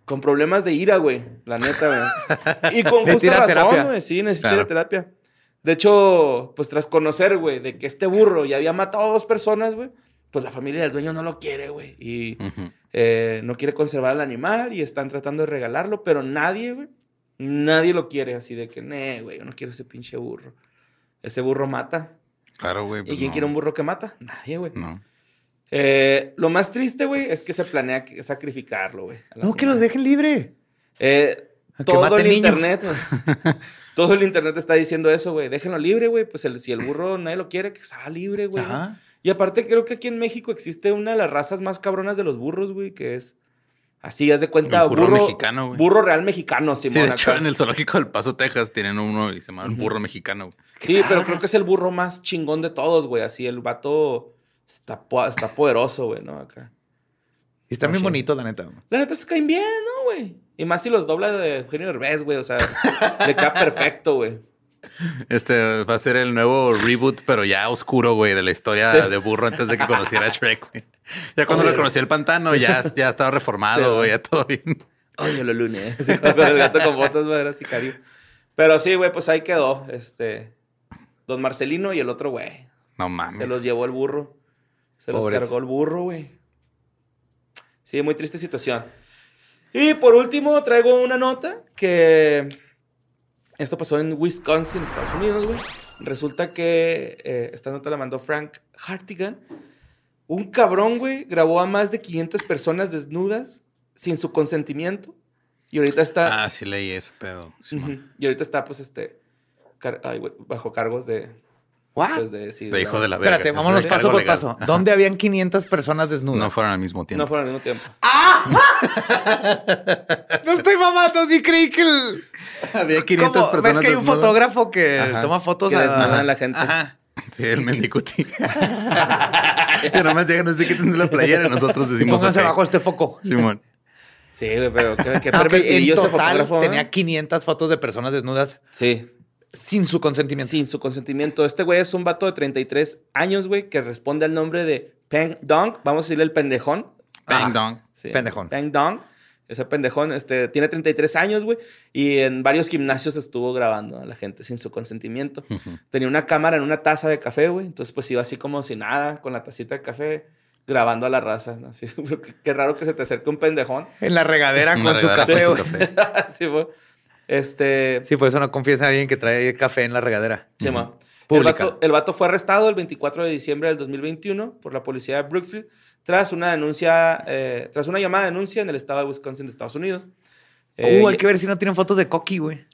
con problemas de ira, güey. La neta, güey. Y con justa razón, terapia. güey. Sí, necesita ir a terapia. De hecho, pues tras conocer, güey, de que este burro ya había matado a 2 personas, güey, pues la familia del dueño no lo quiere, güey. Y no quiere conservar al animal y están tratando de regalarlo, pero nadie, güey, nadie lo quiere. Así de que, güey, yo no quiero ese pinche burro. Ese burro mata. Claro, güey. Pues ¿Y quién quiere un burro que mata? Nadie, güey. No. Lo más triste, güey, es que se planea sacrificarlo, güey. No, que los dejen libre. Todo maten el niños. internet, güey. Todo el internet está diciendo eso, güey. Déjenlo libre, güey. Pues si el burro nadie lo quiere, que sea libre, güey. ¿no? Ajá. Y aparte creo que aquí en México existe una de las razas más cabronas de los burros, güey, que es así, haz de cuenta, El burro mexicano, güey. Burro real mexicano, Sí, Simón. de hecho, acá. en el zoológico del Paso, Texas, tienen uno y se llama el burro mexicano, güey. Sí, pero creo que es el burro más chingón de todos, güey. Así, el vato está poderoso, güey, ¿no? Acá. Y están No, bien sí. bonitos, la neta. La neta se caen bien, ¿no, güey? Y más si los dobla de Eugenio Derbez, güey. O sea, le queda perfecto, güey. Este va a ser el nuevo reboot, pero ya oscuro, güey, de la historia de burro antes de que conociera a Shrek, güey. Ya cuando lo conocí el pantano, ya estaba reformado, Sí, güey, ya todo bien. Oye, los lunes. Sí, con el gato con botas, güey, era sicario. Pero sí, güey, pues ahí quedó. Don Marcelino y el otro, güey. No mames. Se los llevó el burro. Se Pobres. los cargó el burro, güey. Sí, muy triste situación. Y por último, traigo una nota que... Esto pasó en Wisconsin, Estados Unidos, güey. Resulta que esta nota la mandó Frank Hartigan. Un cabrón, güey, grabó a más de 500 personas desnudas sin su consentimiento. Y ahorita está... Ah, sí leí ese pedo. Simón. Ujú. Y ahorita está, pues, bajo cargos de... ¿What? pues, sí, De hijo de la verga. Espérate, Ese vámonos es el paso cargo por legal. paso. Ajá. ¿Dónde habían 500 personas desnudas? No fueron al mismo tiempo. No fueron al mismo tiempo. No estoy mamando, sí creí que el... Había 500 ¿Cómo? personas ¿Ves que hay un desnudas? fotógrafo que Ajá. toma fotos Que desnudan a la gente. Ajá. Sí, el Mendicuti. Y nomás llegan, no sé, quítense la playera y nosotros decimos Pónganse ok. bajo este foco. Simón. Sí, güey, pero qué Ah, ok, en pervertidillo ese total fotógrafo, ¿eh? tenía 500 fotos de personas desnudas Sí, sin su consentimiento. sin su consentimiento. Este güey es un vato de 33 años, güey, que responde al nombre de Peng Dong. Vamos a decirle el pendejón. Bang dong. Sí, Pendejón. Peng Dong. Ese pendejón tiene 33 años, güey. Y en varios gimnasios estuvo grabando a la gente sin su consentimiento. Tenía una cámara en una taza de café, güey. Entonces, pues iba así como si nada, con la tacita de café, grabando a la raza, ¿no? Así, qué raro que se te acerque un pendejón. En la regadera Una con su regadera café, con su güey. café. Sí, güey. Sí, por eso no confíes en alguien que trae café en la regadera. Sí, ma. Pública. El vato fue arrestado el 24 de diciembre del 2021 por la policía de Brookfield tras una llamada de denuncia en el estado de Wisconsin de Estados Unidos. Hay que ver si no tienen fotos de Coqui, güey.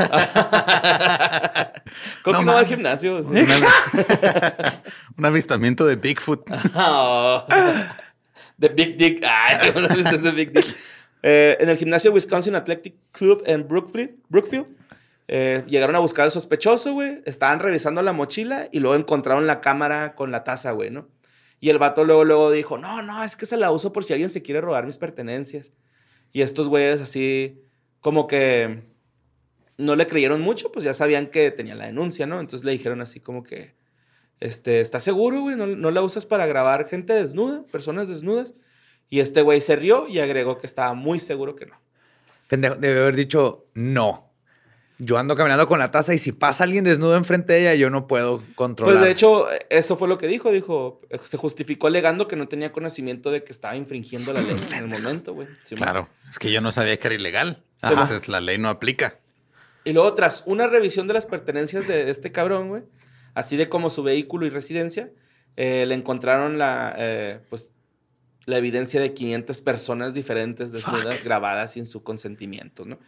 Coqui no va al gimnasio. Sí. Un avistamiento de Bigfoot. Oh. The Big Dick. Ay, no viste The Big Dick. En el gimnasio Wisconsin Athletic Club en Brookfield, llegaron a buscar al sospechoso, güey. Estaban revisando la mochila y luego encontraron la cámara con la taza, güey, ¿no? Y el vato luego dijo, no, es que se la uso por si alguien se quiere robar mis pertenencias. Y estos güeyes así como que no le creyeron mucho, pues ya sabían que tenía la denuncia, ¿no? Entonces le dijeron así como que, ¿estás seguro, güey? ¿No la usas para grabar gente desnuda, personas desnudas? Y este güey se rió y agregó que estaba muy seguro que no. Pendejo, debe haber dicho no. Yo ando caminando con la taza y si pasa alguien desnudo enfrente de ella, yo no puedo controlar. Pues de hecho, eso fue lo que dijo. Se justificó alegando que no tenía conocimiento de que estaba infringiendo la ley en el momento, güey. Sí, Claro. Es que yo no sabía que era ilegal. Ajá. Entonces la ley no aplica. Y luego, tras una revisión de las pertenencias de este cabrón, güey, así de como su vehículo y residencia, le encontraron la evidencia de 500 personas diferentes desnudas grabadas sin su consentimiento, ¿no?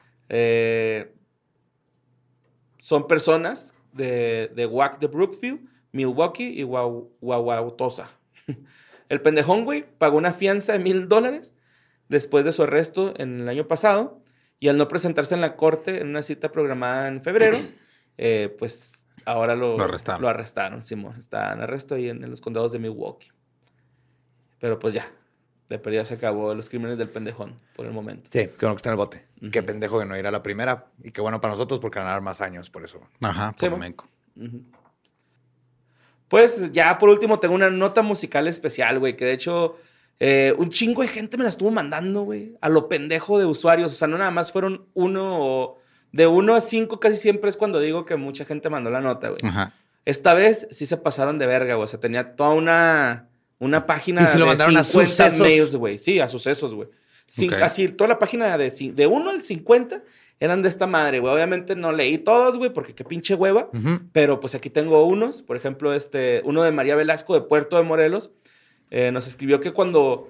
Son personas de WAC de Brookfield, Milwaukee y Wauwatosa. El pendejón, güey, pagó una fianza de $1,000 después de su arresto en el año pasado y al no presentarse en la corte en una cita programada en febrero, pues ahora lo arrestaron. Lo arrestaron, Simón. Está en arresto ahí en los condados de Milwaukee. Pero pues ya, de perdida se acabó los crímenes del pendejón por el momento. Sí, qué bueno que está en el bote. Ujú. Qué pendejo que no ir a la primera. Y qué bueno para nosotros porque van a dar más años por eso. Ajá, Sí, por mo. menco. Ujú. Pues ya por último tengo una nota musical especial, güey, que de hecho Un chingo de gente me la estuvo mandando, güey. A lo pendejo de usuarios. O sea, no nada más fueron de 1 a 5 casi siempre es cuando digo que mucha gente mandó la nota, güey. Ajá. Esta vez sí se pasaron de verga, güey. O sea, tenía toda una página ¿Y se lo mandaron a sucesos? mails, güey. Sí, a sucesos, güey. Ok. Así, toda la página de 1 al 50 eran de esta madre, güey. Obviamente no leí todos, güey, porque qué pinche hueva. Ujú. Pero pues aquí tengo unos. Por ejemplo, uno de María Velasco de Puerto de Morelos. Nos escribió que cuando...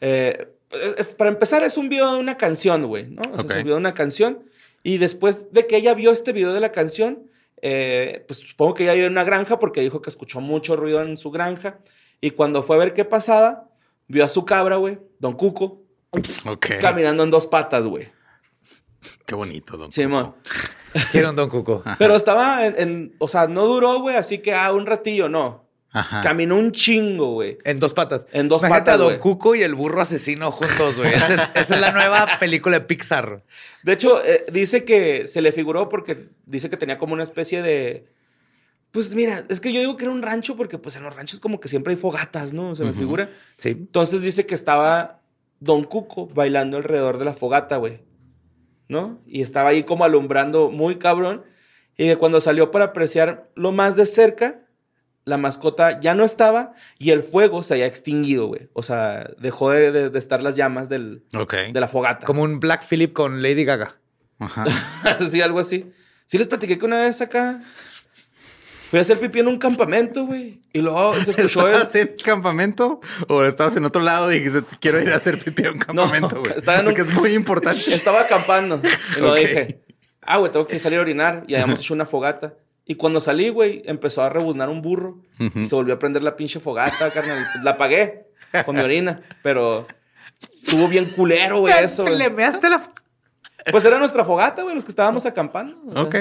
para empezar, es un video de una canción, güey, ¿no? O sea, Ok. es un video de una canción. Y después de que ella vio este video de la canción, pues supongo que ella iba a una granja porque dijo que escuchó mucho ruido en su granja. Y cuando fue a ver qué pasaba, vio a su cabra, güey, Don Cuco, Ok. caminando en 2 patas, güey. Qué bonito, don Simón. Quiero un Don Cuco. Pero estaba o sea, no duró, güey, así que un ratillo, no. Ajá. Caminó un chingo, güey. En 2 patas. En 2 Imagínate patas, a Don güey. Cuco y el burro asesino juntos, güey. Esa es la nueva película de Pixar. De hecho, dice que se le figuró porque dice que tenía como una especie de... Pues mira, es que yo digo que era un rancho porque pues en los ranchos como que siempre hay fogatas, ¿no? Se me figura. Sí. Entonces dice que estaba Don Cuco bailando alrededor de la fogata, güey. ¿No? Y estaba ahí como alumbrando muy cabrón. Y que cuando salió para apreciar lo más de cerca, la mascota ya no estaba y el fuego se había extinguido, güey. O sea, dejó de estar las llamas de la fogata. Como un Black Phillip con Lady Gaga. Ajá. Sí, algo así. Sí les platiqué que una vez acá fui a hacer pipí en un campamento, güey. Y luego se escuchó ¿Estabas en campamento o estabas en otro lado y dijiste, quiero ir a hacer pipí a un campamento, güey? estaba en un- Porque es muy importante. Estaba acampando. Y lo Ok. dije, güey, tengo que salir a orinar. Y habíamos hecho una fogata. Y cuando salí, güey, empezó a rebuznar un burro. Y se volvió a prender la pinche fogata, carnal. La apagué con mi orina. Pero estuvo bien culero, güey, eso. güey. Le measte la... Pues era nuestra fogata, güey, los que estábamos acampando. o sea. Ok.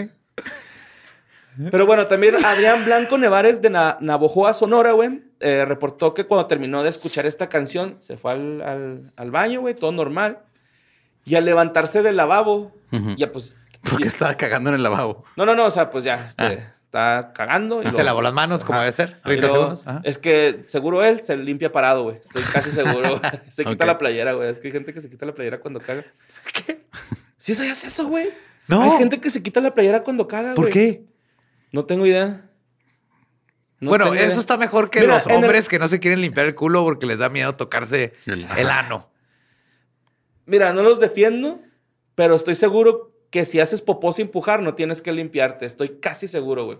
Pero bueno, también Adrián Blanco Nevares de Navojoa, Sonora, güey, reportó que cuando terminó de escuchar esta canción, se fue al baño, güey, todo normal. Y al levantarse del lavabo, ya pues... Porque estaba cagando en el lavabo. No, o sea, pues ya está cagando. Y Se lavó las manos, como debe ser. Y 30 luego, segundos. Ajá. Es que seguro él se limpia parado, güey. Estoy casi seguro. Se quita Ok. la playera, güey. Es que hay gente que se quita la playera cuando caga. ¿Qué? ¿Sí sabías eso, güey? No. Hay gente que se quita la playera cuando caga, güey. ¿Por qué? No tengo idea. No bueno, tengo idea. eso está mejor que Mira, los hombres que no se quieren limpiar el culo porque les da miedo tocarse el ano. Mira, no los defiendo, pero estoy seguro que si haces popó sin empujar, no tienes que limpiarte. Estoy casi seguro, güey.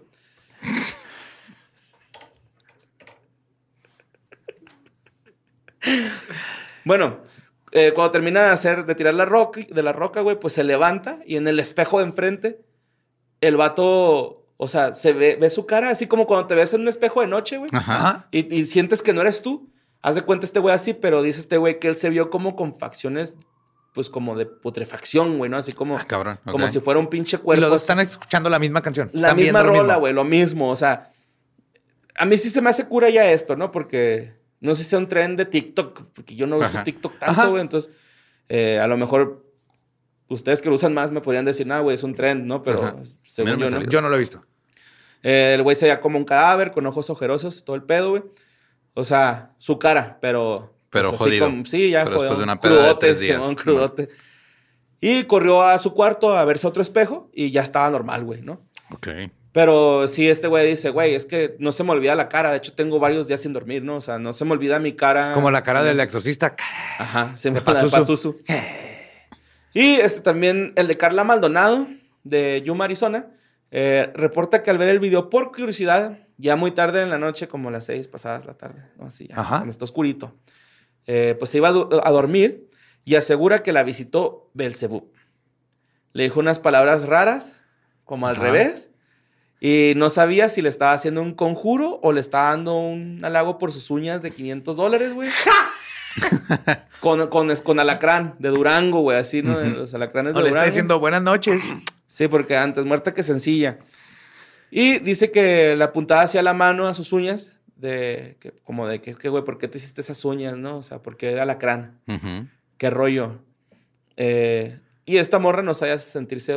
Bueno, cuando termina de tirar de la roca, güey, pues se levanta y en el espejo de enfrente, el vato, o sea, se ve su cara así como cuando te ves en un espejo de noche, güey. Ajá. Ajá. Y sientes que no eres tú. Haz de cuenta este güey así, pero dice este güey que él se vio como con facciones, pues como de putrefacción, güey, ¿no? Así como, Cabrón. ok. como si fuera un pinche Y cuerpo. los dos así. están escuchando la misma canción. La Están misma viendo lo rola, mismo. güey, lo mismo. O sea, a mí sí se me hace cura ya esto, ¿no? Porque no sé si sea un tren de TikTok, porque yo no uso Ajá. TikTok Ajá. tanto, güey. Entonces, a lo mejor ustedes que lo usan más me podrían decir, güey, es un trend, ¿no? Pero Ajá. según Mira, me yo, ¿no? salió. Yo no lo he visto. El güey se veía como un cadáver, con ojos ojerosos, todo el pedo, güey. O sea, su cara, pero... Pero así jodido. sí, ya Pero jodido. después de una peda de Crudote, 3 días. Simón, crudote. Y corrió a su cuarto a verse otro espejo y ya estaba normal, güey, ¿no? Ok. Pero sí, este güey dice, güey, es que no se me olvida la cara. De hecho, tengo varios días sin dormir, ¿no? O sea, no se me olvida mi cara. Como la cara del exorcista. Ajá, se me de la de Pazuzu. Pazuzu. Y también el de Carla Maldonado, de Yuma, Arizona, reporta que al ver el video por curiosidad, ya muy tarde en la noche, como las 6 pasadas la tarde, ¿no? Así ya, Ajá. cuando está oscurito, pues se iba a dormir y asegura que la visitó Belzebú. Le dijo unas palabras raras, como al Ajá. revés, y no sabía si le estaba haciendo un conjuro o le estaba dando un halago por sus uñas de $500, güey. con alacrán de Durango, güey, así, ¿no? Los alacranes de O le Durango. está diciendo buenas noches. Sí, porque antes muerta que sencilla. Y dice que le apuntaba hacia la mano a sus uñas, como de que, güey, ¿por qué te hiciste esas uñas, no? O sea, ¿por qué alacrán? Ujú. ¿Qué rollo? Y esta morra no sabía sentirse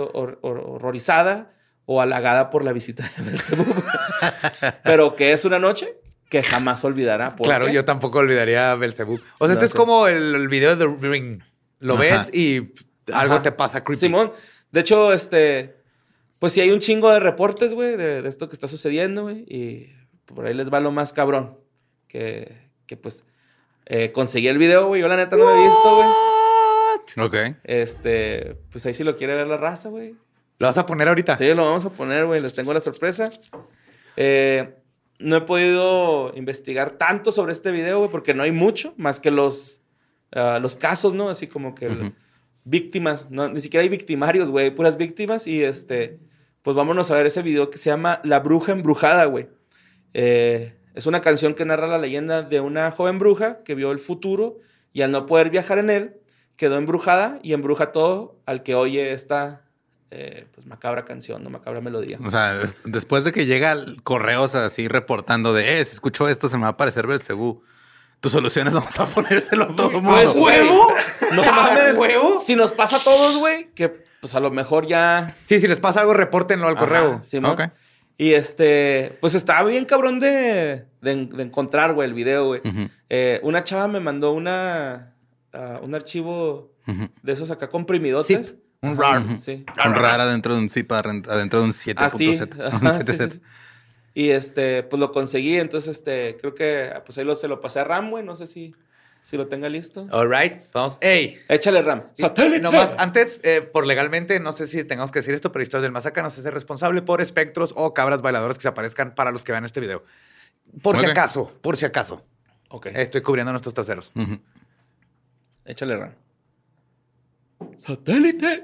horrorizada o halagada por la visita de Belzebú. Pero que es una noche, que jamás olvidará. ¿Por Claro, qué? yo tampoco olvidaría a Belzebú. O sea, No, este es sí. como el video de The Ring. Lo Ajá. ves y algo Ajá. te pasa creepy. Simón, de hecho, pues sí hay un chingo de reportes, güey, de esto que está sucediendo, güey. Y por ahí les va lo más cabrón. Que pues conseguí el video, güey. Yo la neta no lo he visto, güey. Ok. Pues ahí sí lo quiere ver la raza, güey. ¿Lo vas a poner ahorita? Sí, lo vamos a poner, güey. Les tengo la sorpresa. No he podido investigar tanto sobre este video, güey, porque no hay mucho, más que los casos, ¿no? Así como que víctimas. No, ni siquiera hay victimarios, güey. Hay puras víctimas. Y pues vámonos a ver ese video que se llama La Bruja Embrujada, güey. Es una canción que narra la leyenda de una joven bruja que vio el futuro y al no poder viajar en él, quedó embrujada y embruja todo al que oye esta pues macabra canción, no macabra melodía. O sea, después de que llega correos así reportando de, si escucho esto se me va a aparecer Belzebú. Tus soluciones vamos a ponérselo a todo el mundo. Pues, güey, ¿Huevo? no mames, si nos pasa a todos, güey, que pues a lo mejor ya... Sí, si les pasa algo, repórtenlo al correo. Ajá, Simón. Ok. Y pues estaba bien cabrón de encontrar, güey, el video, güey. Una chava me mandó un archivo de esos acá comprimidotes. Zip. Un Ajá, RAR. Sí. Un RAR adentro de un zip, adentro de un 7.7. Así. Un Ajá, 7.7. sí. Y pues lo conseguí, entonces creo que pues ahí se lo pasé a Ram, güey. No sé si lo tenga listo. All right. Vamos. ¡Ey! Échale, Ram. ¡Satélite! Nomás, antes, por legalmente, no sé si tengamos que decir esto, pero Historias del Más Acá no se hace responsable por espectros o cabras bailadoras que se aparezcan para los que vean este video. Por si Ok. acaso. Ok. Estoy cubriendo nuestros traseros. Échale, Ram. ¡Satélite!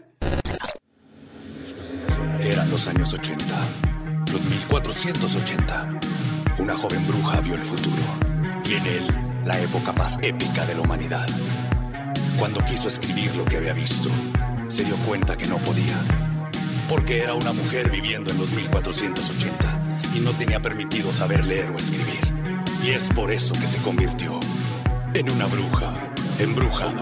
Eran los años 80, los 1480. Una joven bruja vio el futuro y en él la época más épica de la humanidad. Cuando quiso escribir lo que había visto, se dio cuenta que no podía, porque era una mujer viviendo en los 1480 y no tenía permitido saber leer o escribir. Y es por eso que se convirtió en una bruja embrujada.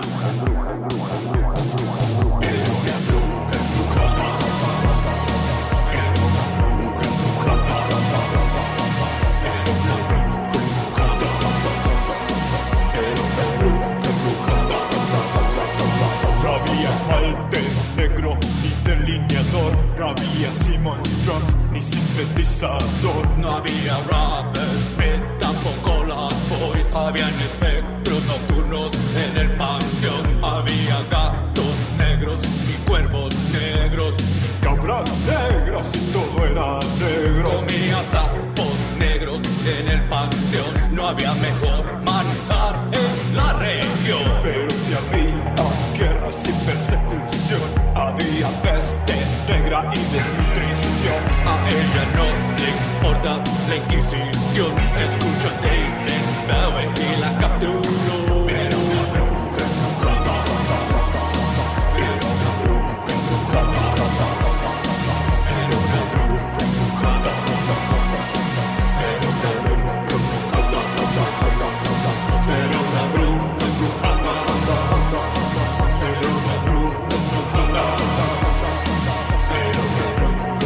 No había esmalte negro ni delineador, no había Simon Strums ni sintetizador. No había Robert Smith, tampoco las Boys. Habían espectros nocturnos en el panteón. Había gatos negros y cuervos negros. Cabras negras y todo era negro. Comía sapos negros en el panteón. No había mejor manjar en la región. Pero si había guerras y persecución, había peste negra y desnutrición. A ella no le importa la Inquisición. Escucho a David Bowie y la capturó. Era una bruja embrujada. Era una bruja embrujada. Era una bruja embrujada. Era una bruja embrujada. Era una bruja embrujada. Era una bruja embrujada. Era una bruja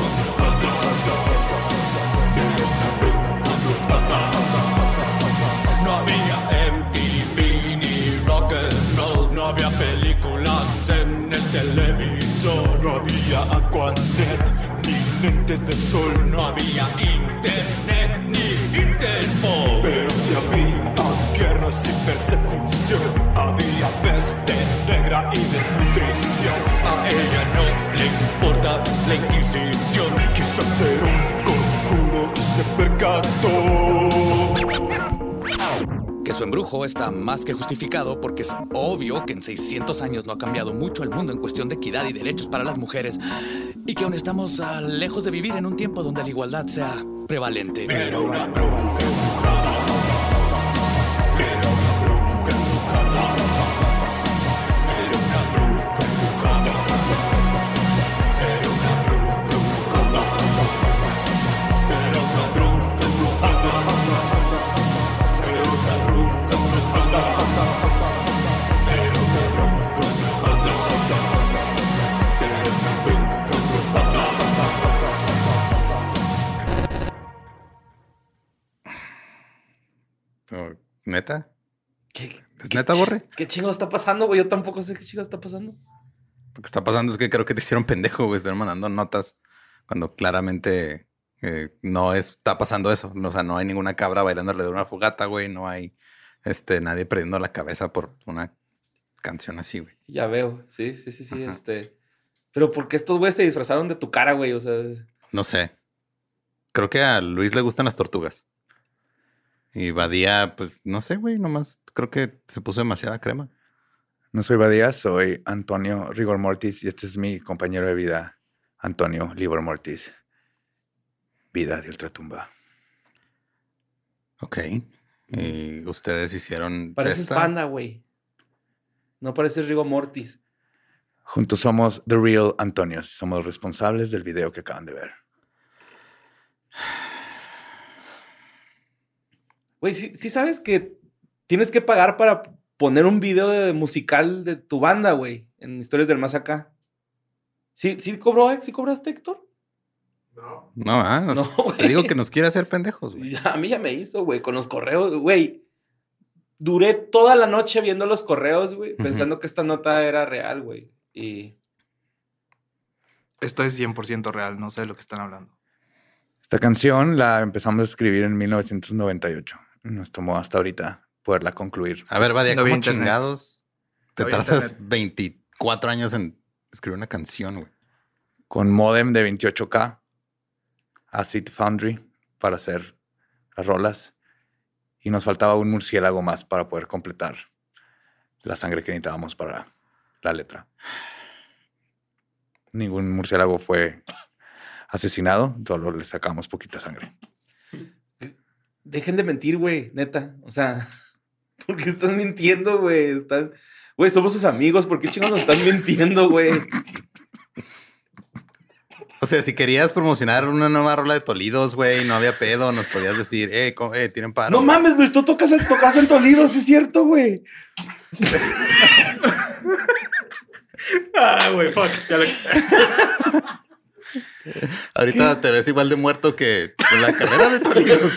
embrujada. No había MTV ni rock and roll. No había películas en el televisor. No había Aquanet ni lentes de sol. No había internet ni Interpol. Pero si había guerras y persecución, había peste negra y desnutrición. A ella no le importa la Inquisición. Quiso hacer un conjuro y se percató Que su embrujo está más que justificado porque es obvio que en 600 años no ha cambiado mucho el mundo en cuestión de equidad y derechos para las mujeres y que aún estamos lejos de vivir en un tiempo donde la igualdad sea prevalente. Era una bruja embrujada. Era una bruja embrujada. Era una bruja embrujada. Era una bruja embrujada. Era una bruja embrujada. Era una bruja embrujada. Era una bruja embrujada. Era una bruja embrujada. ¿Neta? ¿Qué ¿Es neta, Borre? ¿Qué chingo está pasando, güey? Yo tampoco sé qué chingo está pasando. Lo que está pasando es que creo que te hicieron pendejo, güey. Están mandando notas cuando claramente no está pasando eso. O sea, no hay ninguna cabra bailando alrededor de una fogata, güey. No hay nadie perdiendo la cabeza por una canción así, güey. Ya veo. Sí. Ajá. Pero ¿por qué estos güeyes se disfrazaron de tu cara, güey? O sea... No sé. Creo que a Luis le gustan las tortugas. Y Badía, pues, no sé, güey. Nomás creo que se puso demasiada crema. No soy Badía, soy Antonio Rigor Mortis y este es mi compañero de vida, Antonio Libor Mortis. Vida de ultratumba. Ok. Y ustedes hicieron Pareces esta. Panda, güey. No pareces Rigo Mortis. Juntos somos The Real Antonios. Somos responsables del video que acaban de ver. Güey, sí sabes que tienes que pagar para poner un video musical de tu banda, güey, en Historias del Más Acá. ¿Sí cobraste, Héctor? No, No, te güey. digo que nos quiere hacer pendejos, güey. A mí ya me hizo, güey, con los correos, güey. Duré toda la noche viendo los correos, güey, pensando que esta nota era real, güey. Y Esto es 100% real, no sé de lo que están hablando. Esta canción la empezamos a escribir en 1998. Nos tomó hasta ahorita poderla concluir. A ver, Badía, No había ¿cómo internet. chingados te No había tardas internet. 24 años en escribir una canción, güey? Con modem de 28K, Acid Foundry para hacer las rolas. Y nos faltaba un murciélago más para poder completar la sangre que necesitábamos para la letra. Ningún murciélago fue asesinado, solo le sacamos poquita sangre. dejen de mentir, güey, neta. O sea, ¿por qué están mintiendo, güey? Güey, somos sus amigos. ¿Por qué chingados nos están mintiendo, güey? O sea, si querías promocionar una nueva rola de Tolidos, güey, no había pedo, nos podías decir, tienen paro. No mames, güey, tú tocas en Toledo, sí es cierto, güey. Güey, fuck. Ahorita te ves igual de muerto que en la carrera de Tolidos.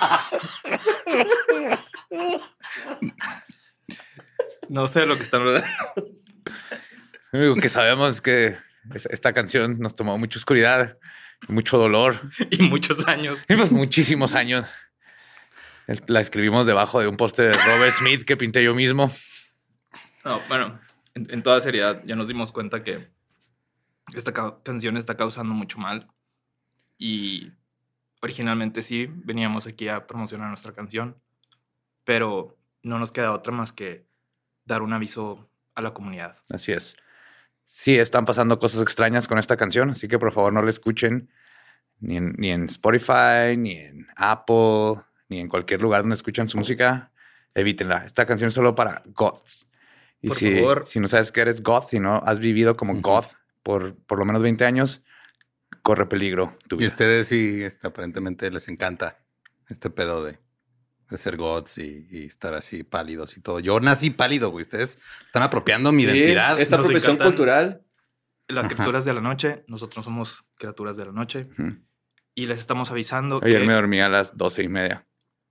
No sé de lo que están hablando. Lo único que sabemos es que esta canción nos tomó mucha oscuridad, mucho dolor Y muchos años. y pues muchísimos años. La escribimos debajo de un poste de Robert Smith que pinté yo mismo. No, bueno, en toda seriedad, ya nos dimos cuenta que esta canción está causando mucho mal. Y originalmente sí, veníamos aquí a promocionar nuestra canción, pero no nos queda otra más que dar un aviso a la comunidad. Así es. Sí, están pasando cosas extrañas con esta canción, así que por favor no la escuchen ni en Spotify, ni en Apple, ni en cualquier lugar donde escuchan su música. Evítenla. Esta canción es solo para goths. Y Por favor. si no sabes que eres goth y no has vivido como goth por lo menos 20 años, corre peligro tu Y vida. ustedes sí, aparentemente les encanta este pedo de ser gods y estar así pálidos y todo. Yo nací pálido, güey. Ustedes están apropiando mi Sí, identidad. Esa Nos apropiación encantan. cultural. Las criaturas de la noche, nosotros somos criaturas de la noche Ujú. y les estamos avisando Ayer que, me dormí a las 12:30.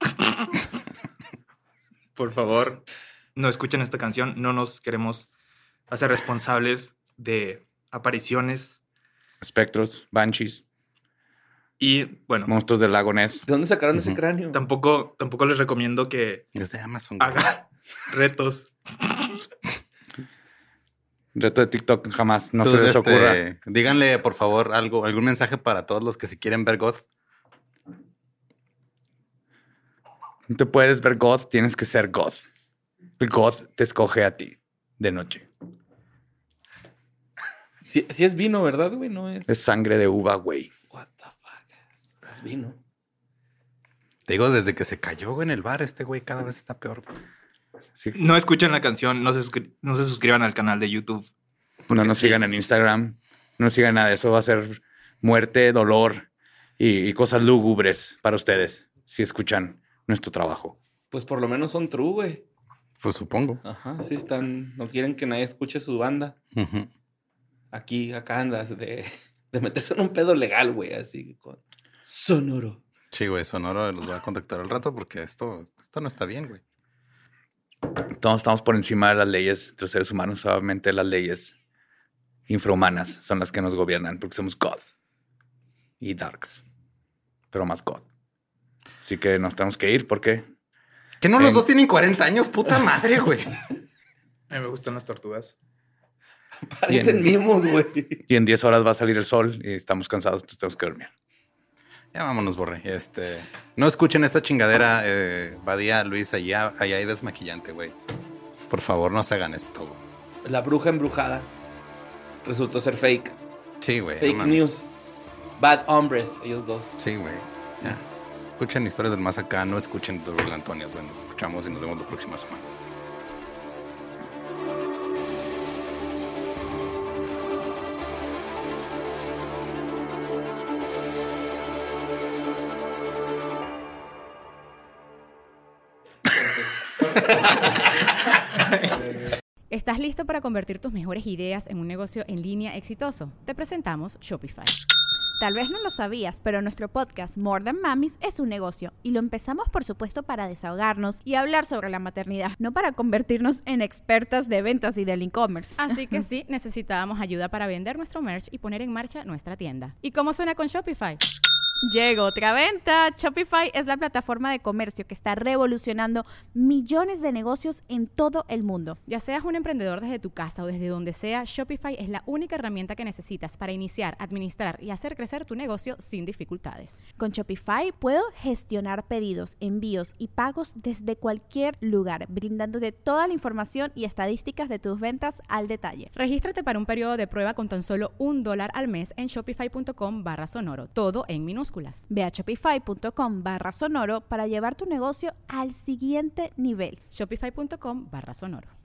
por favor, no escuchen esta canción. No nos queremos hacer responsables de apariciones. Espectros, banshees, Y bueno, monstruos del lago Ness. ¿De dónde sacaron ese cráneo? tampoco les recomiendo que Es de Amazon, güey. hagan retos. Reto de TikTok jamás, no se Entonces, les ocurra. díganle, por favor, algún mensaje para todos los que se quieren ver goth. No te puedes ver goth, tienes que ser goth. El goth te escoge a ti de noche. Sí es vino, ¿verdad, güey? No es... Es sangre de uva, güey. What the fuck? Es vino. Te digo, desde que se cayó güey, en el bar, este güey cada vez está peor. Güey. Sí. No escuchen la canción, no se suscriban al canal de YouTube. No nos sí. sigan en Instagram, no sigan nada. Eso va a ser muerte, dolor y cosas lúgubres para ustedes si escuchan nuestro trabajo. Pues por lo menos son true, güey. Pues supongo. Ajá, sí están... No quieren que nadie escuche su banda. Ujú. Acá andas de meterse en un pedo legal, güey, así con... Sonoro. Sí, güey, Sonoro los voy a contactar al rato porque esto no está bien, güey. Todos estamos por encima de las leyes de los seres humanos. Solamente las leyes infrahumanas son las que nos gobiernan porque somos God y Darks, pero más God. Así que nos tenemos que ir porque... Que no, los dos tienen 40 años, puta madre, güey. A mí me gustan las tortugas. Parecen mimos, güey. Y en 10 horas va a salir el sol y estamos cansados, entonces tenemos que dormir. Ya vámonos, Borre. No escuchen esta chingadera, Badía, Luis, allá hay desmaquillante, güey. Por favor, no se hagan esto, güey. La bruja embrujada resultó ser fake. Sí, güey. Fake no news. Bad hombres, ellos dos. Sí, güey. Ya. Escuchen Historias del Más Acá, no escuchen The Real Antonios, güey. Nos escuchamos y nos vemos la próxima semana. ¿Estás listo para convertir tus mejores ideas en un negocio en línea exitoso? Te presentamos Shopify. Tal vez no lo sabías, pero nuestro podcast More Than Mamis es un negocio y lo empezamos por supuesto para desahogarnos y hablar sobre la maternidad, no para convertirnos en expertas de ventas y del e-commerce. Así que sí, necesitábamos ayuda para vender nuestro merch y poner en marcha nuestra tienda. ¿Y cómo suena con Shopify? Llegó otra venta. Shopify es la plataforma de comercio que está revolucionando millones de negocios en todo el mundo. Ya seas un emprendedor desde tu casa o desde donde sea, Shopify es la única herramienta que necesitas para iniciar, administrar y hacer crecer tu negocio sin dificultades. Con Shopify puedo gestionar pedidos, envíos y pagos desde cualquier lugar, brindándote toda la información y estadísticas de tus ventas al detalle. Regístrate para un periodo de prueba con tan solo $1 al mes en shopify.com/sonoro, todo en minúsculas. Ve a shopify.com/sonoro para llevar tu negocio al siguiente nivel. Shopify.com/sonoro.